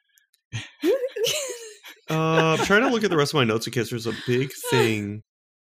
Uh, I'm trying to look at the rest of my notes in case there's a big thing.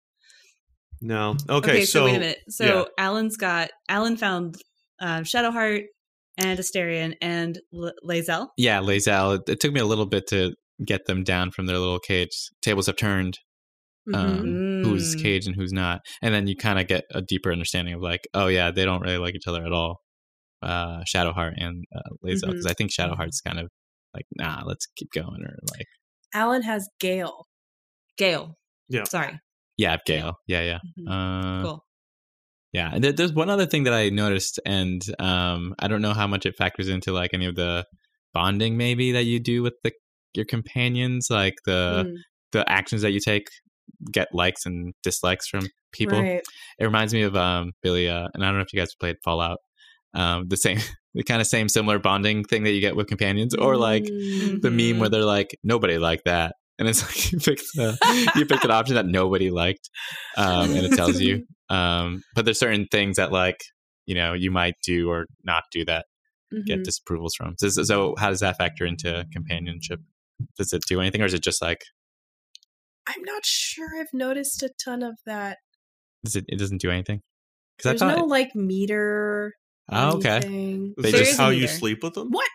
No. Okay, Okay, so, so wait a minute. So yeah. Alan's got Alan found um, Shadowheart and Asterion and L- Lae'zel. Yeah, Lae'zel. It, it took me a little bit to get them down from their little cage. Tables have turned. Um, Mhm. Who's Mm. caged and who's not, and then you kind of get a deeper understanding of like, oh yeah, they don't really like each other at all. Uh, Shadowheart and uh, Lae'zel, because I think Shadowheart's kind of like, nah, let's keep going, or like, Alan has Gale. Gale. Yeah. Sorry. yeah, Gale, yeah, yeah. Mhm. Uh, Cool. Yeah, and there, there's one other thing that I noticed, and um, I don't know how much it factors into like any of the bonding maybe that you do with the your companions, like the Mm, the actions that you take get likes and dislikes from people. right. It reminds me of um, Billy, uh, and I don't know if you guys played Fallout. Um, the same, the kind of same similar bonding thing that you get with companions, or like Mm. the meme Mhm. where they're like, nobody liked that, and it's like you picked the, you picked an option that nobody liked, um, and it tells you. Um, but there's certain things that like you know you might do or not do that get Mhm. disapprovals from. So, so how does that factor into companionship? Does it do anything, or is it just like I'm not sure I've noticed a ton of that. does it? It doesn't do anything. Because I There's thought. no like meter. or Oh, okay. anything. is They this just- how There you isn't either. sleep with them? What?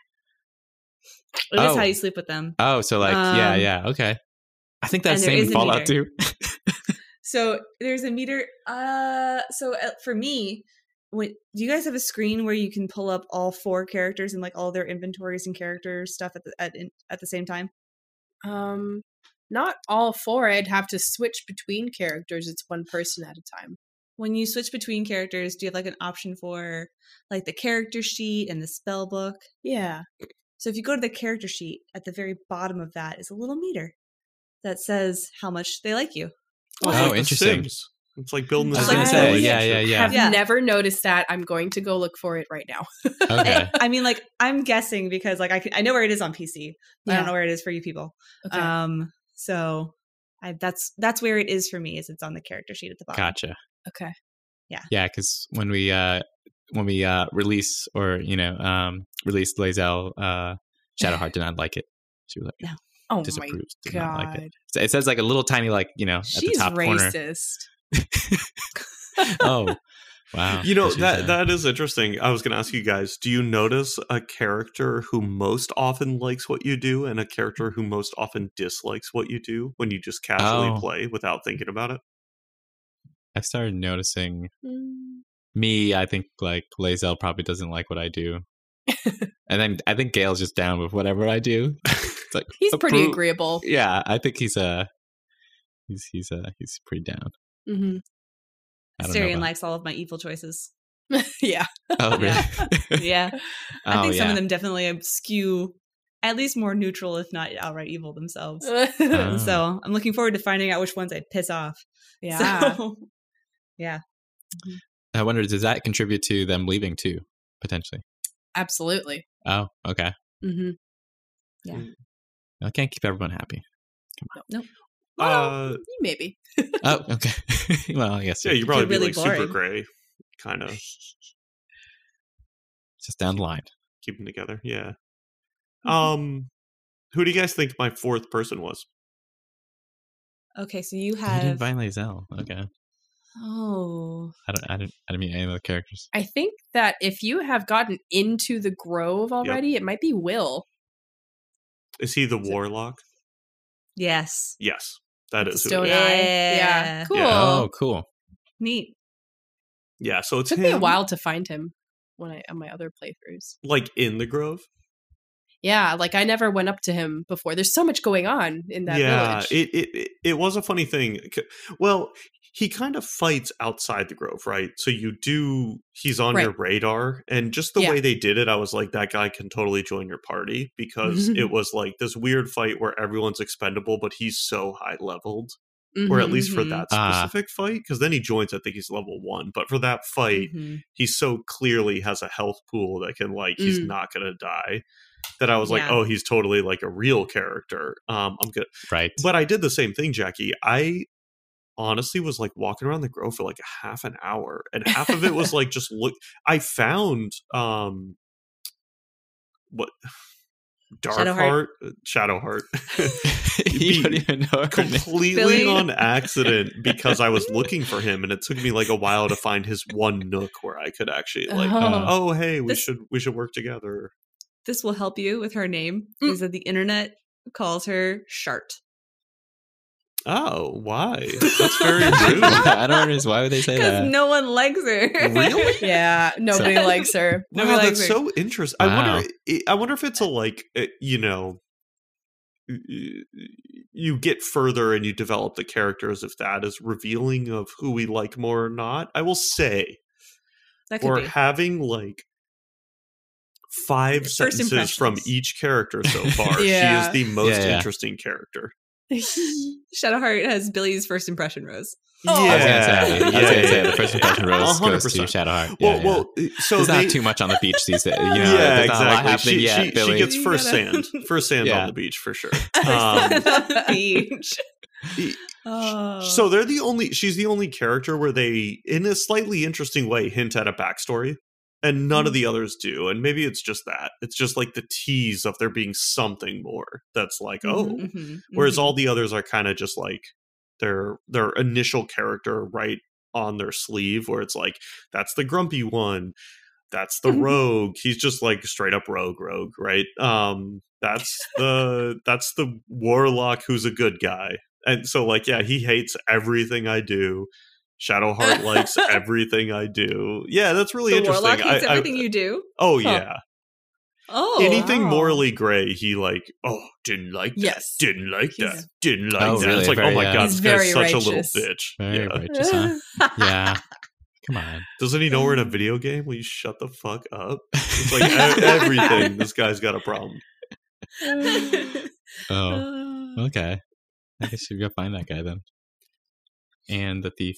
It is Oh. how you sleep with them. Oh, so like yeah, Um, yeah, okay. I think that's and there same in is a Fallout meter. too. So there's a meter. Uh, so uh, for me, when do you guys have a screen where you can pull up all four characters and like all their inventories and character stuff at the at, in, at the same time? Um, not all four. I'd have to switch between characters. It's one person at a time. When you switch between characters, do you have like an option for like the character sheet and the spell book? Yeah. So if you go to the character sheet, at the very bottom of that is a little meter that says how much they like you. Oh, it's Oh, like The interesting. Sims. It's like building the I was gonna Sims say, relationship. yeah, yeah, yeah. Have Yeah. never noticed that. I'm going to go look for it right now. Okay. I mean, like I'm guessing because like I can, I know where it is on P C. But I Yeah. don't know where it is for you people. Okay. Um, so I, that's that's where it is for me. Is it's on the character sheet at the bottom. Gotcha. okay. Yeah, because when we uh when we uh release or you know um released Lae'zel, uh Shadowheart did not like it. She was like No. Oh my disapproves. Did not like god. it. So it says like a little tiny like you know at She's the top corner. racist. Oh, wow. You know She's, that uh, that is interesting. I was going to ask you guys: do you notice a character who most often likes what you do, and a character who most often dislikes what you do when you just casually Oh. play without thinking about it? I've started noticing Mm. me. I think like Lae'zel probably doesn't like what I do, and then I think Gale's just down with whatever I do. It's like He's pretty appro- agreeable. Yeah, I think he's uh he's he's uh he's pretty down. hmm I don't know Asterion about- likes all of my evil choices. yeah. Oh, really? Yeah, I Oh, think some yeah. of them definitely skew at least more neutral, if not outright evil themselves. Oh. So I'm looking forward to finding out which ones I piss off. yeah. So, yeah. I wonder, does that contribute to them leaving too, potentially? Absolutely. Oh, okay. hmm I can't keep everyone happy. Uh, Maybe. Oh, okay. Well, I guess yeah, yeah, you probably You're really be like super boring. gray, kind of just down the line. keep them together. Yeah. Mhm. Um, who do you guys think my fourth person was? Okay, so you You didn't have. find Lae'zel. Okay. Oh. I don't. I didn't. I didn't meet any of the characters. I think that if you have gotten into the Grove already, it might be Will. Is he the Is it- warlock? Yes. Yes, that is who Stone it is. Eye. Yeah. Yeah. Cool. Yeah. Oh, cool. Neat. Yeah, so It it's took him. me a while to find him when I on my other playthroughs. Like in the Grove. Yeah, like I never went up to him before. There's so much going on in that yeah, village. it, it it it was a funny thing. C- Well, he kind of fights outside the Grove, right? So you do. He's on your Right. radar, and just the Yeah. way they did it, I was like, that guy can totally join your party because it was like this weird fight where everyone's expendable, but he's so high leveled. Or at Mhm, least for mhm. that Ah. specific fight, because then he joins. I think he's level one, but for that fight, Mhm. he so clearly has a health pool that can like he's Mm. not gonna die. That I was like, Yeah. oh, he's totally like a real character. Um, I'm good, Right. but I did the same thing, Jackie. I honestly was like walking around the Grove for like a half an hour, and half of it was like just look. I found um, what Darkheart, Shadowheart. you don't even know her name. completely Billy. on accident because I was looking for him, and it took me like a while to find his one nook where I could actually like, Oh. oh hey, we This- should we should work together. This will help you with her name. Mm. Is that the internet calls her Shart. Oh, why? That's very rude. I don't understand. Why would they say Because that? no one likes her. Really? Yeah, nobody likes her. No, wow, we like that's her. so interesting. I Wow. wonder. I wonder if it's a like uh, you know. You get further and you develop the characters if that is revealing of who we like more or not. I will say, That could or be. having like five First sentences from impressions. each character so far, Yeah. she is the most Yeah, yeah. interesting character. Shadowheart has Billy's first impression rose. Oh. I was gonna say. I was Yeah, gonna yeah, say yeah, the first yeah. impression rose one hundred goes to percent. Shadowheart. Well, Yeah, yeah. well, so There's they, not too much on the beach these days. You know, yeah, there's not a lot exactly. happening She, yet, she, Billy. she gets You first gotta- sand, first sand Yeah. on the beach for sure. on Um, the beach. e- Oh. So they're the only. She's the only character where they, in a slightly interesting way, hint at a backstory, and none Mm-hmm. of the others do. And maybe it's just that. It's just like the tease of there being something more. That's like, oh. Mhm, mhm, Whereas mhm. all the others are kind of just like their their initial character right on their sleeve, where it's like that's the grumpy one, that's the rogue. He's just like straight up rogue, rogue, right? Um, that's the that's the warlock who's a good guy. And so, like, yeah, he hates everything I do. Shadowheart likes everything I do. Yeah, that's really the interesting. warlock hates I- I- everything you do. oh Huh. yeah, Oh, anything wow. morally gray, he like, oh, didn't like that, Yes. didn't like He's- that, didn't like Oh, that. really? It's like, Very, oh my yeah. god, He's this guy's very such a little righteous. bitch. Very Yeah. righteous, huh? Yeah. Come on. Doesn't he know we're in a video game? Will you shut the fuck up? It's like e- everything. This guy's got a problem. Oh, okay. I guess you go find that guy then. And the thief.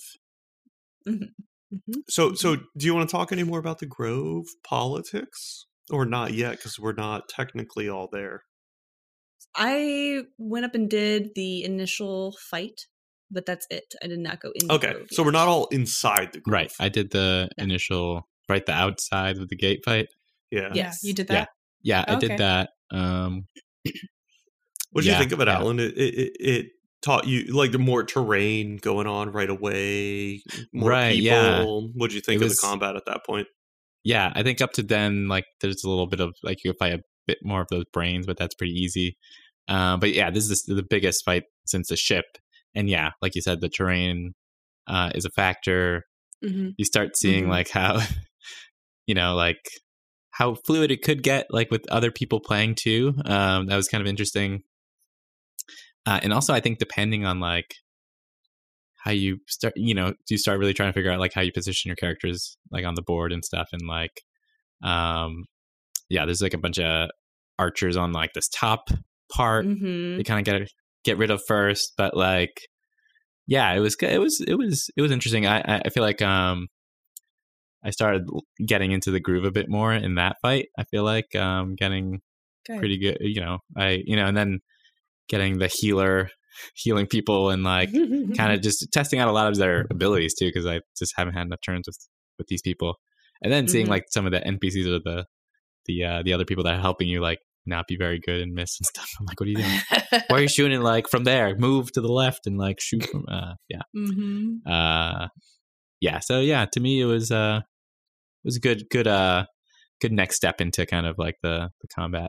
So, so do you want to talk any more about the Grove politics, or not yet? Because we're not technically all there. I went up and did the initial fight, but that's it. I did not go in. Okay, so we're not all inside the Grove. Right. I did the initial, right, the outside of the gate fight. Yeah. Yeah, Yes. you did Yeah. that. Yeah, I Okay. did that. Um, What did Yeah, you think of it, yeah. Alan? It, it it it taught you like the more terrain going on right away, more Right, people. yeah. What did you think It of was- the combat at that point? yeah, I think up to then, like, there's a little bit of, like, you fight a bit more of those brains, but that's pretty easy. Uh, but yeah, this is the biggest fight since the ship. And yeah, like you said, the terrain uh, is a factor. Mm-hmm. You start seeing, Mhm. like, how, you know, like, how fluid it could get, like, with other people playing too. Um, that was kind of interesting. Uh, and also, I think depending on, like, how you start, you know, you start really trying to figure out, like, how you position your characters, like, on the board and stuff. And, like, um, yeah, there's, like, a bunch of archers on, like, this top part. Mm-hmm. They kind of get get rid of first, but, like, yeah, it was, it was, it was, it was interesting. I, I- I feel like, um, I started getting into the groove a bit more in that fight. I feel like, um, getting Good. pretty good, you know, I, you know, and then getting the healer healing people and like kind of just testing out a lot of their abilities too, because I just haven't had enough turns with with these people. And then seeing Mhm. like some of the N P Cs or the the uh, the other people that are helping you like not be very good and miss and stuff. I'm like, what are you doing? Why are you shooting like from there? Move to the left and like shoot from uh yeah. Mm-hmm. Uh yeah, so yeah, to me it was uh it was a good good uh good next step into kind of like the the combat.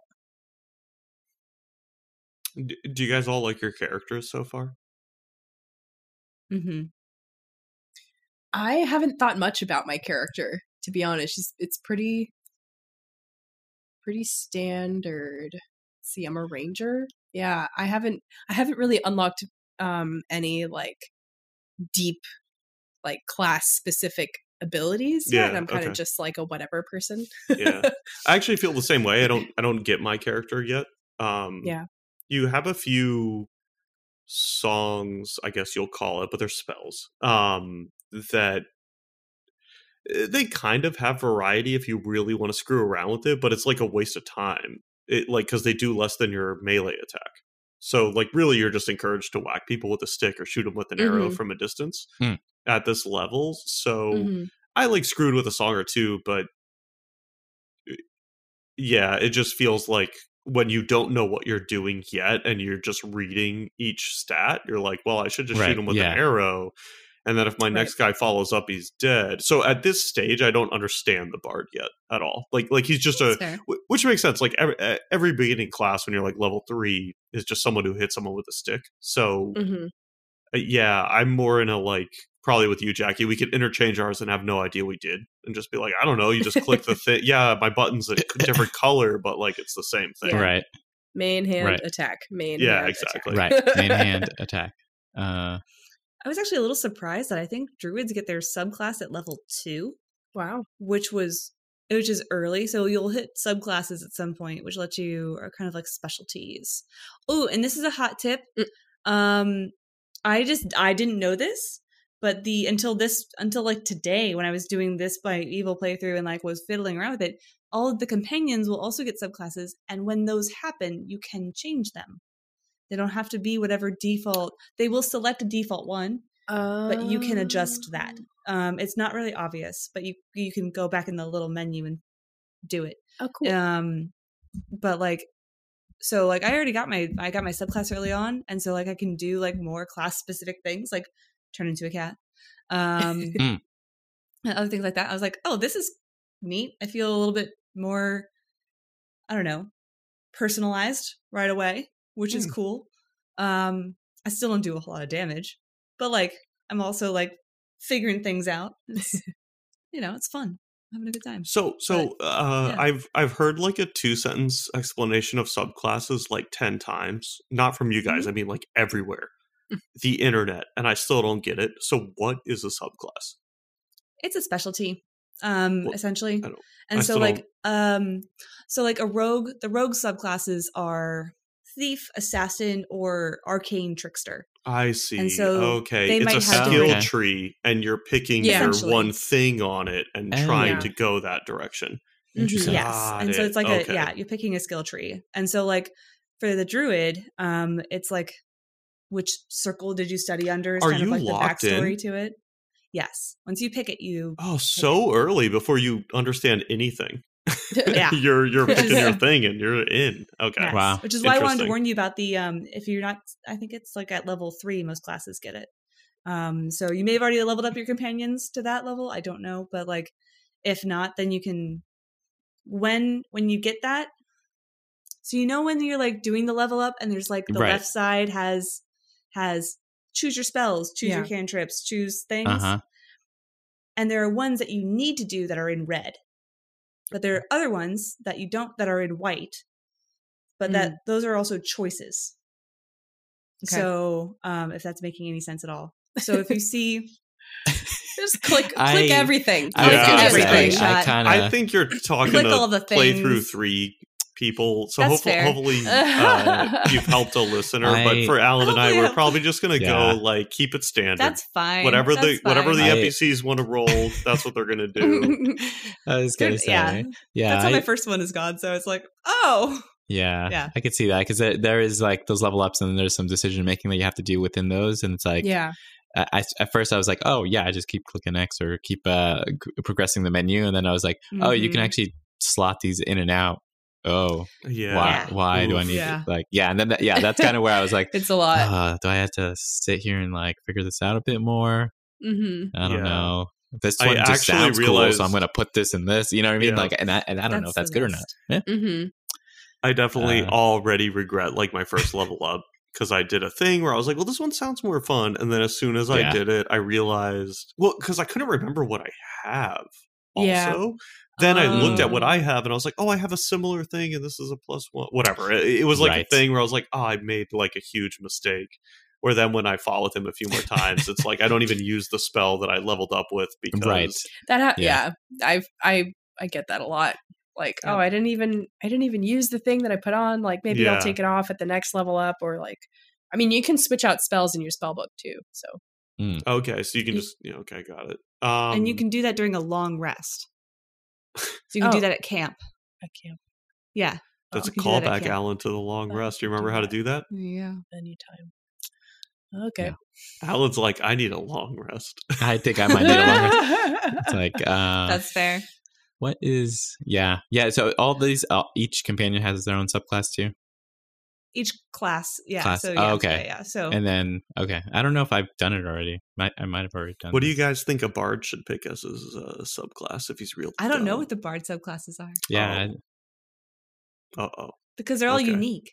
D- Do you guys all like your characters so far? Mm-hmm. I haven't thought much about my character, to be honest. She's, it's pretty, pretty standard. Let's see, I'm a ranger. Yeah, I haven't, I haven't really unlocked um any like deep, like class specific abilities yet. Yeah, I'm kind of okay. just like a whatever person. Yeah. I actually feel the same way. I don't I don't get my character yet. Um Yeah. You have a few songs, I guess you'll call it, but they're spells. Um that eh, they kind of have variety if you really want to screw around with it, but it's like a waste of time. It like cuz they do less than your melee attack. So like really you're just encouraged to whack people with a stick or shoot them with an arrow Mhm. from a distance Hmm. at this level. So Mhm. I like screwed with a song or two, but yeah, it just feels like when you don't know what you're doing yet and you're just reading each stat, you're like, well, I should just Right, shoot him with yeah. an arrow. And then if my Right. next guy follows up, he's dead. So at this stage, I don't understand the bard yet at all. Like, like he's just That's a, fair. wh- which makes sense. Like every, every beginning class when you're like level three is just someone who hits someone with a stick. So Mhm. uh, yeah, I'm more in a like, probably with you, Jackie, we could interchange ours and have no idea we did and just be like, I don't know, you just click the thing. Yeah, my button's a different color, but like it's the same thing. Yeah. Right. Main hand Right. attack. Main Yeah, hand exactly. attack. Right. Main hand attack. Uh I was actually a little surprised that I think druids get their subclass at level two, Wow. which was which is early. So you'll hit subclasses at some point, which let you are kind of like specialties. Oh, and this is a hot tip. Mm. Um, I just I didn't know this, but the until this until like today when I was doing this by evil playthrough and like was fiddling around with it, all of the companions will also get subclasses, and when those happen, you can change them. They don't have to be whatever default. They will select a default one, but you can adjust that. Um, it's not really obvious, but you you can go back in the little menu and do it. Oh, cool. Um, but like, so like I already got my I got my subclass early on, and so like I can do like more class specific things, like turn into a cat, um, Mm. and other things like that. I was like, oh, this is neat. I feel a little bit more, I don't know, personalized right away, which is Mm. cool. Um, I still don't do a whole lot of damage, but like I'm also like figuring things out. It's, you know, it's fun. I'm having a good time. So, so uh, yeah. I've I've heard like a two sentence explanation of subclasses like ten times, not from you guys. Mm-hmm. I mean, like everywhere, the internet, and I still don't get it. So, what is a subclass? It's a specialty, um, Well, essentially. I don't- And I so still like um so like a rogue, the rogue subclasses are thief, assassin, or arcane trickster. I see. And so okay, they it's might a have skill different- tree, and you're picking Yeah. your Essentially. one thing on it and Oh. trying Yeah. to go that direction. Interesting. Yes. Got And so it. it's like Okay. a yeah, you're picking a skill tree. And so like for the druid, um, it's like which circle did you study under is Are kind of you like the locked in? backstory to it. Yes. Once you pick it, you Oh, so early before you understand anything. Yeah. you're you're picking your thing and you're in. Okay. Yes. Wow. Which is why I wanted to Interesting. warn you about the um if you're not I think it's like at level three most classes get it. Um so you may have already leveled up your companions to that level, I don't know, but like if not, then you can when when you get that, so you know when you're like doing the level up and there's like the Right. left side has has choose your spells, choose your Yeah. cantrips, choose things. Uh-huh. And there are ones that you need to do that are in red. But there are other ones that you don't that are in white. But that those are also choices. Okay. So um if that's making any sense at all. So if you see Just click, I- click everything. I was Yeah. gonna Everything. say, I Shot. kind I of think you're talking Click to all the playthrough things. three people, so That's hopefully, fair. hopefully uh, you've helped a listener. I- but for Alan and I, Hopefully we're I- probably just gonna Yeah. go like keep it standard. that's fine. whatever the That's whatever the fine. I- N P Cs want to roll, that's what they're gonna do. I was gonna say, Yeah. yeah, That's how I, my first one is gone. So it's like, oh, Yeah, Yeah. I could see that because there, there is like those level ups and then there's some decision making that you have to do within those. And it's like, yeah. I, I- at first I was like, oh, yeah, I just keep clicking X or keep uh, g- progressing the menu. And then I was like, oh, you can Mhm. actually slot these in and out. Oh, Yeah. why? Yeah. Why do I Oof. need Yeah. to, like, yeah. And then, that, yeah, that's kind of where I was like, It's a lot. uh, do I have to sit here and like figure this out a bit more? hmm I don't Yeah. know. This I one just actually sounds cool, realized- so I'm going to put this in this. You know what I mean? Yeah. Like, and I, and I don't know if that's the good or not. best. Yeah. hmm I definitely Uh, already regret like my first level up because I did a thing where I was like, well, this one sounds more fun. And then as soon as I Yeah. did it, I realized, well, because I couldn't remember what I have also. Yeah. Then I looked at Oh. what I have and I was like, oh, I have a similar thing and this is a plus one. Whatever. It, it was like Right. a thing where I was like, oh, I made like a huge mistake. Where then when I fought with him a few more times, it's like I don't even use the spell that I leveled up with because Right. That ha- Yeah. yeah. I've I I get that a lot. Like, Yeah. oh, I didn't even I didn't even use the thing that I put on. Like maybe Yeah. I'll take it off at the next level up, or like I mean you can switch out spells in your spell book too. So okay, so you can Y- just yeah, okay, got it. Um, and you can do that during a long rest. So you can Oh. do that at camp. I can't Yeah. that's you a can do that at callback, camp. Alan, to the long Oh, rest. Do you do remember how to that. do that? Yeah. anytime. Okay. Alan's like, I need a long rest. I think I might need a longer. It's like, uh, That's fair. what is, yeah. Yeah. So all these, uh, each companion has their own subclass too. Each class. Yeah. Class. So Oh, yeah. okay. Yeah. yeah. So And then, okay. I don't know if I've done it already. Might, I might have already done What do you this. guys think a bard should pick as his uh, subclass if he's real? I don't know what the bard subclasses are Yeah. Uh oh. because they're all Okay. unique.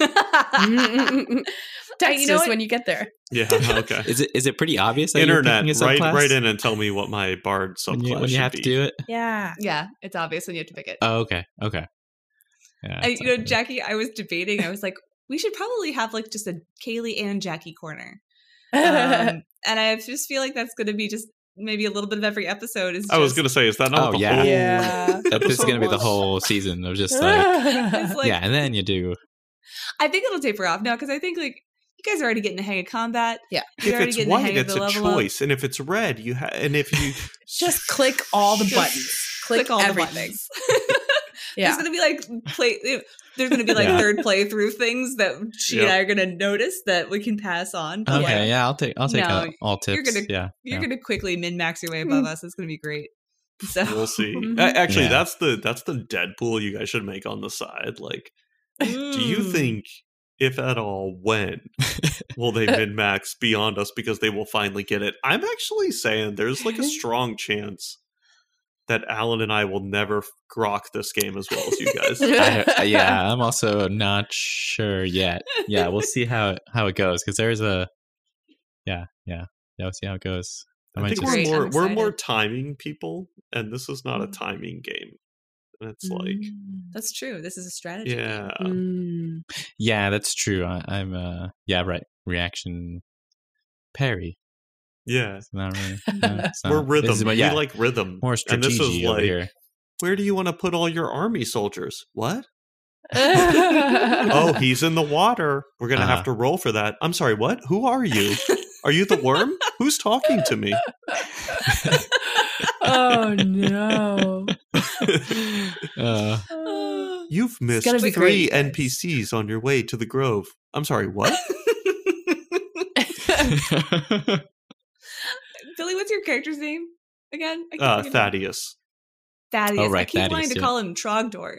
Text You know us what? when you get there. Yeah. Okay. Is it, is it pretty obvious that you're Internet, picking a right, subclass right in and tell me what my bard subclass when you, when you should have be. to do it? Yeah. Yeah. It's obvious when you have to pick it. Oh, okay. Okay. Yeah. I, it's you know, okay. Jackie, I was debating. I was like, we should probably have like just a Kaylee and Jackie corner. Um, and I just feel like that's going to be just maybe a little bit of every episode. Is I was just- gonna say, is that not Oh, the yeah. whole? Yeah. That this is going to be the episode was? whole season of just like, It's like, yeah. And then you do. I think it'll taper off now because I think like you guys are already getting the hang of combat. Yeah. You're If already it's getting the white, hang of it's the a level up. choice, and if it's red, you ha- and if you Just click all the Just buttons. Click, Click all everything. the buttons. Yeah. There's gonna be like play. There's gonna be like Yeah. third playthrough things that she and Yep. I are gonna notice that we can pass on. But Okay. like, Yeah. I'll take, I'll take No, uh, all tips. you're gonna- yeah. you're yeah. gonna quickly min max your way above us. It's gonna be great. So we'll see. Mhm. A- Actually, Yeah. that's the that's the Deadpool you guys should make on the side. Like, do you Mm. think, if at all, when will they min max beyond us because they will finally get it? I'm actually saying there's like a strong chance that Alan and I will never grok this game as well as you guys. I, yeah, I'm also not sure yet. Yeah, we'll see how how it goes because there's a yeah, yeah, yeah. We'll see how it goes. I I might think just- we're Great, more I'm we're more excited. timing people, and this is not a Mm. timing game. And it's like, That's true. This is a strategy. yeah, Mm. yeah, that's true. I, I'm uh yeah, right. Reaction parry. yeah. It's not really. No, it's We're not. rhythm. This is what- We yeah, like rhythm. more And this is strategy over like, here. where do you want to put all your army soldiers? What? oh, Oh, he's in the water. We're gonna Uh. have to roll for that. I'm sorry. What? Who are you? Are you the worm? Who's talking to me? oh no. Uh, You've missed gonna be three great, guys. N P Cs on your way to the Grove. I'm sorry. What? Billy, what's your character's name again? I keep Uh, forgetting. Thaddeus. Thaddeus. Oh, right, I keep wanting Thaddeus, to yeah. call him Trogdor.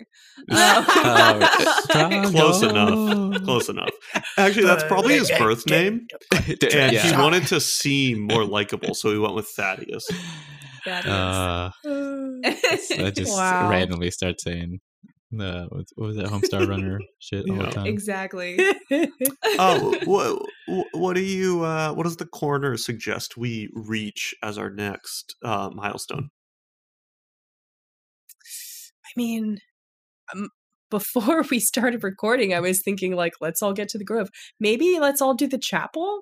Oh, Close Drago. enough. Close enough. Actually, that's probably his birth name, and yeah. he wanted to seem more likable, so he went with Thaddeus. Thaddeus. Uh, I just Wow. randomly start saying the what, what was that Homestar Runner shit all Yeah. the time. exactly. Oh, what what do you? Uh, what does the corner suggest we reach as our next uh, milestone? I mean, um, before we started recording, I was thinking like, let's all get to the Grove. Maybe let's all do the chapel,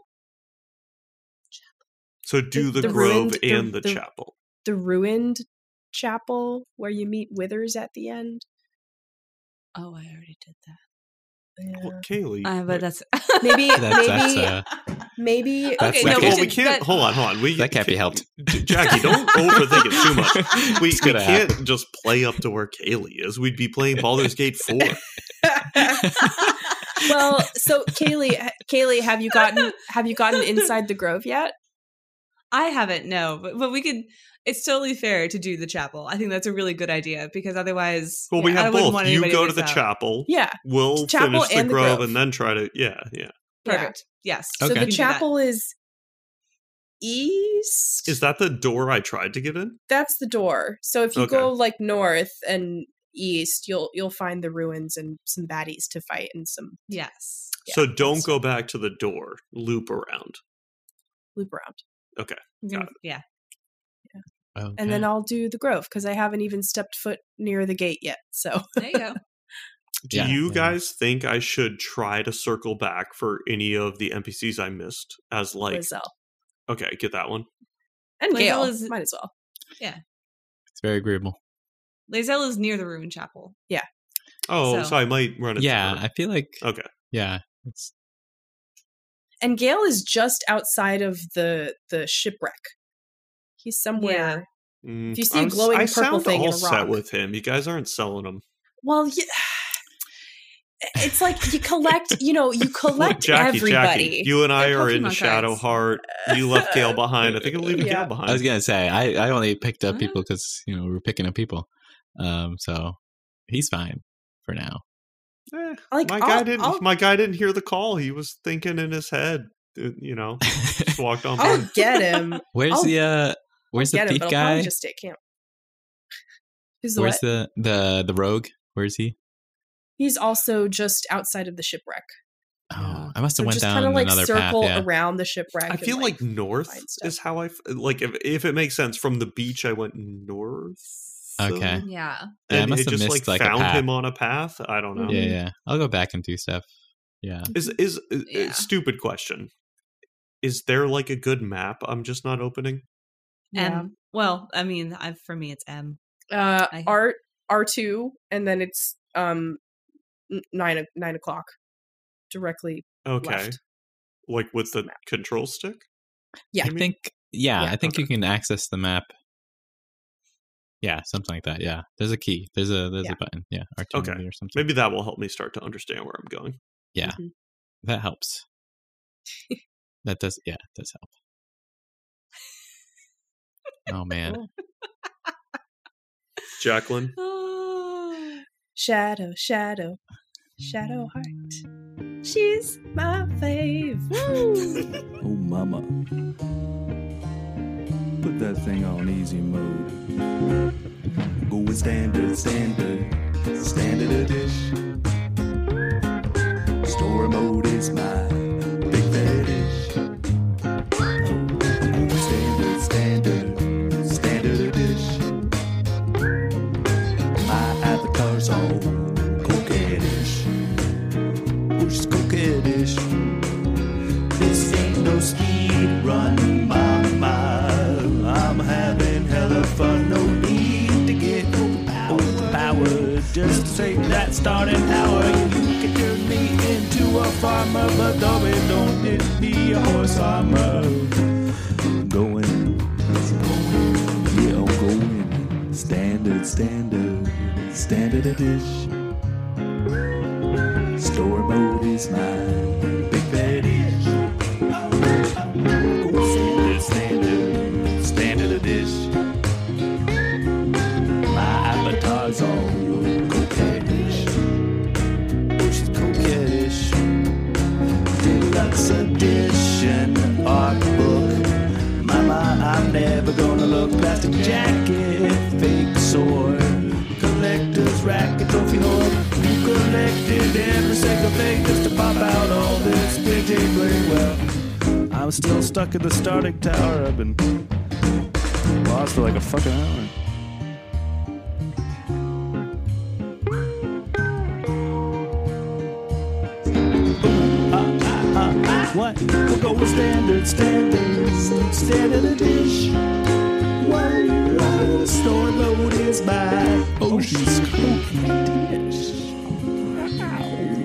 So do the, The Grove ruined- the- and the, the- chapel. the ruined chapel where you meet Withers at the end. Oh, I already did that. Well, Kaylee, Uh, like- but that's Maybe, That's, maybe, that's uh, maybe. That's- okay. that No, can't- we, well, we should, can't. that- hold on, hold on. We That can't be helped. Jackie, don't overthink it too much. We, It's we gonna can't just play up to where Kaylee is. We'd be playing Baldur's Gate four. Well, so Kaylee, Kaylee, have you gotten have you gotten inside the grove yet? I haven't, no, but but we could. It's totally fair to do the chapel. I think that's a really good idea because otherwise, Well, we yeah, I have wouldn't both. want You anybody go to miss the out. chapel. Yeah. We'll Chapel finish the and the grove, grove. and then try to. Yeah, yeah. Perfect. Yes. So Okay. the We can do that. chapel is east. Is that the door I tried to get in? That's the door. So if you Okay. go like north and east, you'll you'll find the ruins and some baddies to fight and some Yes. Yeah, so don't that's- go back to the door. Loop around. loop around. Got yeah. Okay. And then I'll do the grove because I haven't even stepped foot near the gate yet. So There you go. Do Yeah, you yeah. guys think I should try to circle back for any of the N P Cs I missed? As like, Lizelle. okay, get that one. And Lizelle Gale. is- Might as well. It's very agreeable. Lazelle is near the ruin chapel. Oh, so, So- I might run into Yeah, her. I feel like Okay. yeah, it's And Gale is just outside of the the shipwreck. He's somewhere. Mm, If you see a I'm s- glowing I purple sound thing in all a set rock. with him. You guys aren't selling him. Well, yeah. It's like you collect, you know, you Look, collect Jackie, everybody. Jackie, you and I They're are in Pokemon Shadow cards. Heart. You left Gale behind. I think I'm leaving Yeah. Gale behind. I was gonna say I, I only picked up Ah. people because you know we were picking up people, um. So he's fine for now. Eh, Like, my I'll- guy didn't. I'll- My guy didn't hear the call. He was thinking in his head. uh, You know, just walked on. I'll by. get him. Where's I'll- the uh? Where's the get him, thief but I'll probably guy? just stay at camp. Who's the Where's what? the the the rogue? Where's he? He's also just outside of the shipwreck. Oh, I must have So went just down kind of like another circle path. Yeah. around the shipwreck. I and, feel like, north find stuff. is how I f- like. If if it makes sense, from the beach, I went north. Okay. um, Yeah. Yeah, I and must it have just missed, like like, a found path. him on a path. I don't know. Yeah, yeah. I'll go back and do stuff. Yeah. Is is, is Yeah. stupid question? Is there like a good map? I'm just not opening. Yeah. M. Well, I mean, I, for me, it's M. Uh, I- art R two, and then it's um n- nine o- nine o'clock, directly Okay, left. like with the Map. control stick. Yeah. I think yeah, Yeah, I think okay. you can access the map. Yeah, something like that. Yeah. There's a key. There's a there's Yeah. a button. Yeah. R two Okay. maybe or something. Maybe that will help me start to understand where I'm going. Yeah. Mhm. That helps. That does yeah, it does help. Oh man. Cool. Jacqueline, Oh. Shadow, shadow, shadow heart. She's my fave. Woo! Oh, mama. Put that thing on easy mode. Going standard, standard, standard a dish. Story mode is my big fetish. Going standard, standard, standard a dish. My avatar's all coquettish. Oh, she's coquettish. This ain't no speed run, mama. I'm having hella fun. No need to get overpowered. Just take that starting hour. You can turn me into a farmer, but though it don't need me a horse armor. I'm going, yeah, I'm going. Standard, standard, standard a dish. Story mode is my big bad ish. Standard, standard, standard a dish. My avatar's all coquettish. Oh, she's coquettish. Deluxe edition art book. Mama, I'm never gonna look. Plastic jacket, fake sword. Collector's racket, trophy hoard. You collected every single thing just to pop out all this big bling. Well, I'm still stuck in the starting tower. I've been lost for like a fucking hour. What? We'll go with standard, standard, standard a dish. One, the store load is by. Oh, she's coquettish. Wow.